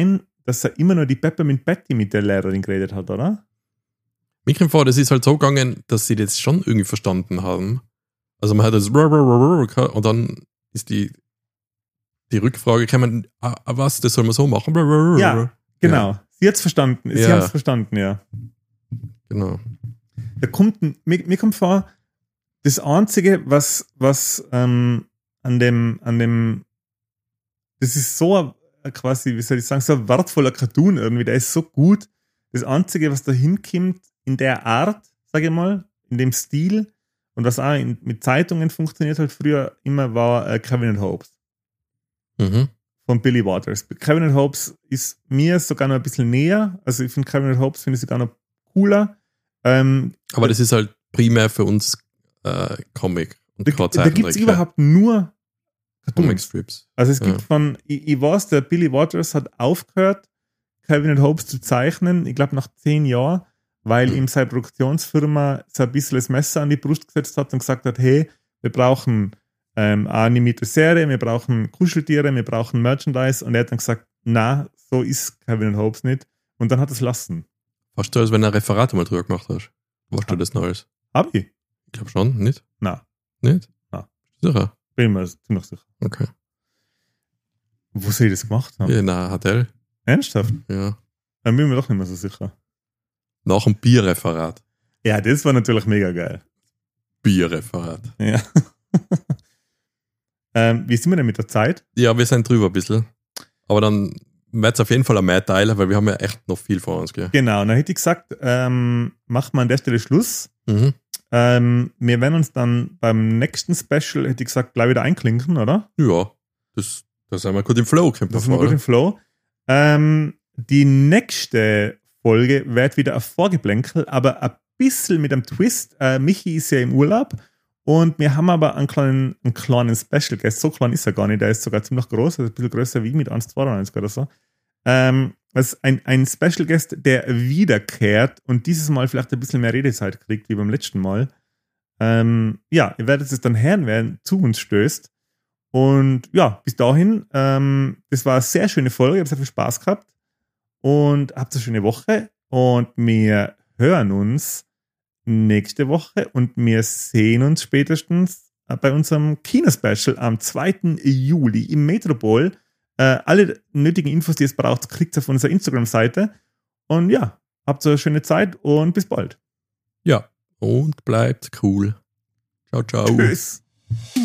dass er immer nur die Peppermint Patty mit der Lehrerin geredet hat, oder? Mir kommt vor, das ist halt so gegangen, dass sie das schon irgendwie verstanden haben. Also man hat das und dann ist die Rückfrage gekommen, was, das soll man so machen? Ja, genau. Ja. Sie hat es verstanden. Sie haben es verstanden, ja. Genau. Mir kommt vor, das Einzige, was an dem das ist so quasi, wie soll ich sagen, so ein wertvoller Cartoon irgendwie, der ist so gut. Das Einzige, was da hinkommt, in der Art, sage ich mal, in dem Stil und was auch mit Zeitungen funktioniert halt früher immer, war Kevin and Hobbes. Mhm. Von Billy Waters. Kevin and Hobbes ist mir sogar noch ein bisschen näher. Also ich finde Kevin and Hobbes finde ich sogar noch cooler. Aber das ist halt primär für uns Comic und da gibt es überhaupt nur Comic-Strips. Also es gibt ich weiß, der Billy Waters hat aufgehört, Kevin and Hobbes zu zeichnen, ich glaube nach 10 Jahren, weil ihm seine Produktionsfirma so ein bisschen das Messer an die Brust gesetzt hat und gesagt hat, hey, wir brauchen eine animierte Serie, wir brauchen Kuscheltiere, wir brauchen Merchandise, und er hat dann gesagt, na, so ist Kevin and Hobbes nicht, und dann hat er es lassen. Fast so, als wenn du ein Referat mal drüber gemacht hast. Warst du das Neues? Hab ich? Ich glaube schon, nicht? Na. Nicht? Na. Sicher? Bin mir ziemlich sicher. Okay. Wo soll ich das gemacht haben? Ja, na, hat er. Ernsthaft? Ja. Dann bin ich mir doch nicht mehr so sicher. Nach dem Bierreferat. Ja, das war natürlich mega geil. Bierreferat. Ja. Wie sind wir denn mit der Zeit? Ja, wir sind drüber ein bisschen. Aber dann wird es auf jeden Fall ein mehr teilen, weil wir haben ja echt noch viel vor uns. Gell? Genau, dann hätte ich gesagt, machen wir an der Stelle Schluss. Mhm. Wir werden uns dann beim nächsten Special, hätte ich gesagt, gleich wieder einklinken, oder? Ja, das sind wir gut im Flow. Das sind wir gut im Flow. Die nächste Folge wird wieder ein Vorgeplänkel, aber ein bisschen mit einem Twist. Michi ist ja im Urlaub und wir haben aber einen kleinen Special Guest. So klein ist er gar nicht, der ist sogar ziemlich groß, also ein bisschen größer wie mit 1,92 oder so. Das ist ein Special Guest, der wiederkehrt und dieses Mal vielleicht ein bisschen mehr Redezeit kriegt wie beim letzten Mal. Ja, ihr werdet es dann hören, wer zu uns stößt. Und ja, bis dahin, das war eine sehr schöne Folge, ich habe sehr viel Spaß gehabt und habt eine schöne Woche und wir hören uns nächste Woche und wir sehen uns spätestens bei unserem Kinospecial am 2. Juli im Metropol. Alle nötigen Infos, die ihr braucht, kriegt ihr auf unserer Instagram-Seite. Und ja, habt eine schöne Zeit und bis bald. Ja, und bleibt cool. Ciao, ciao. Tschüss.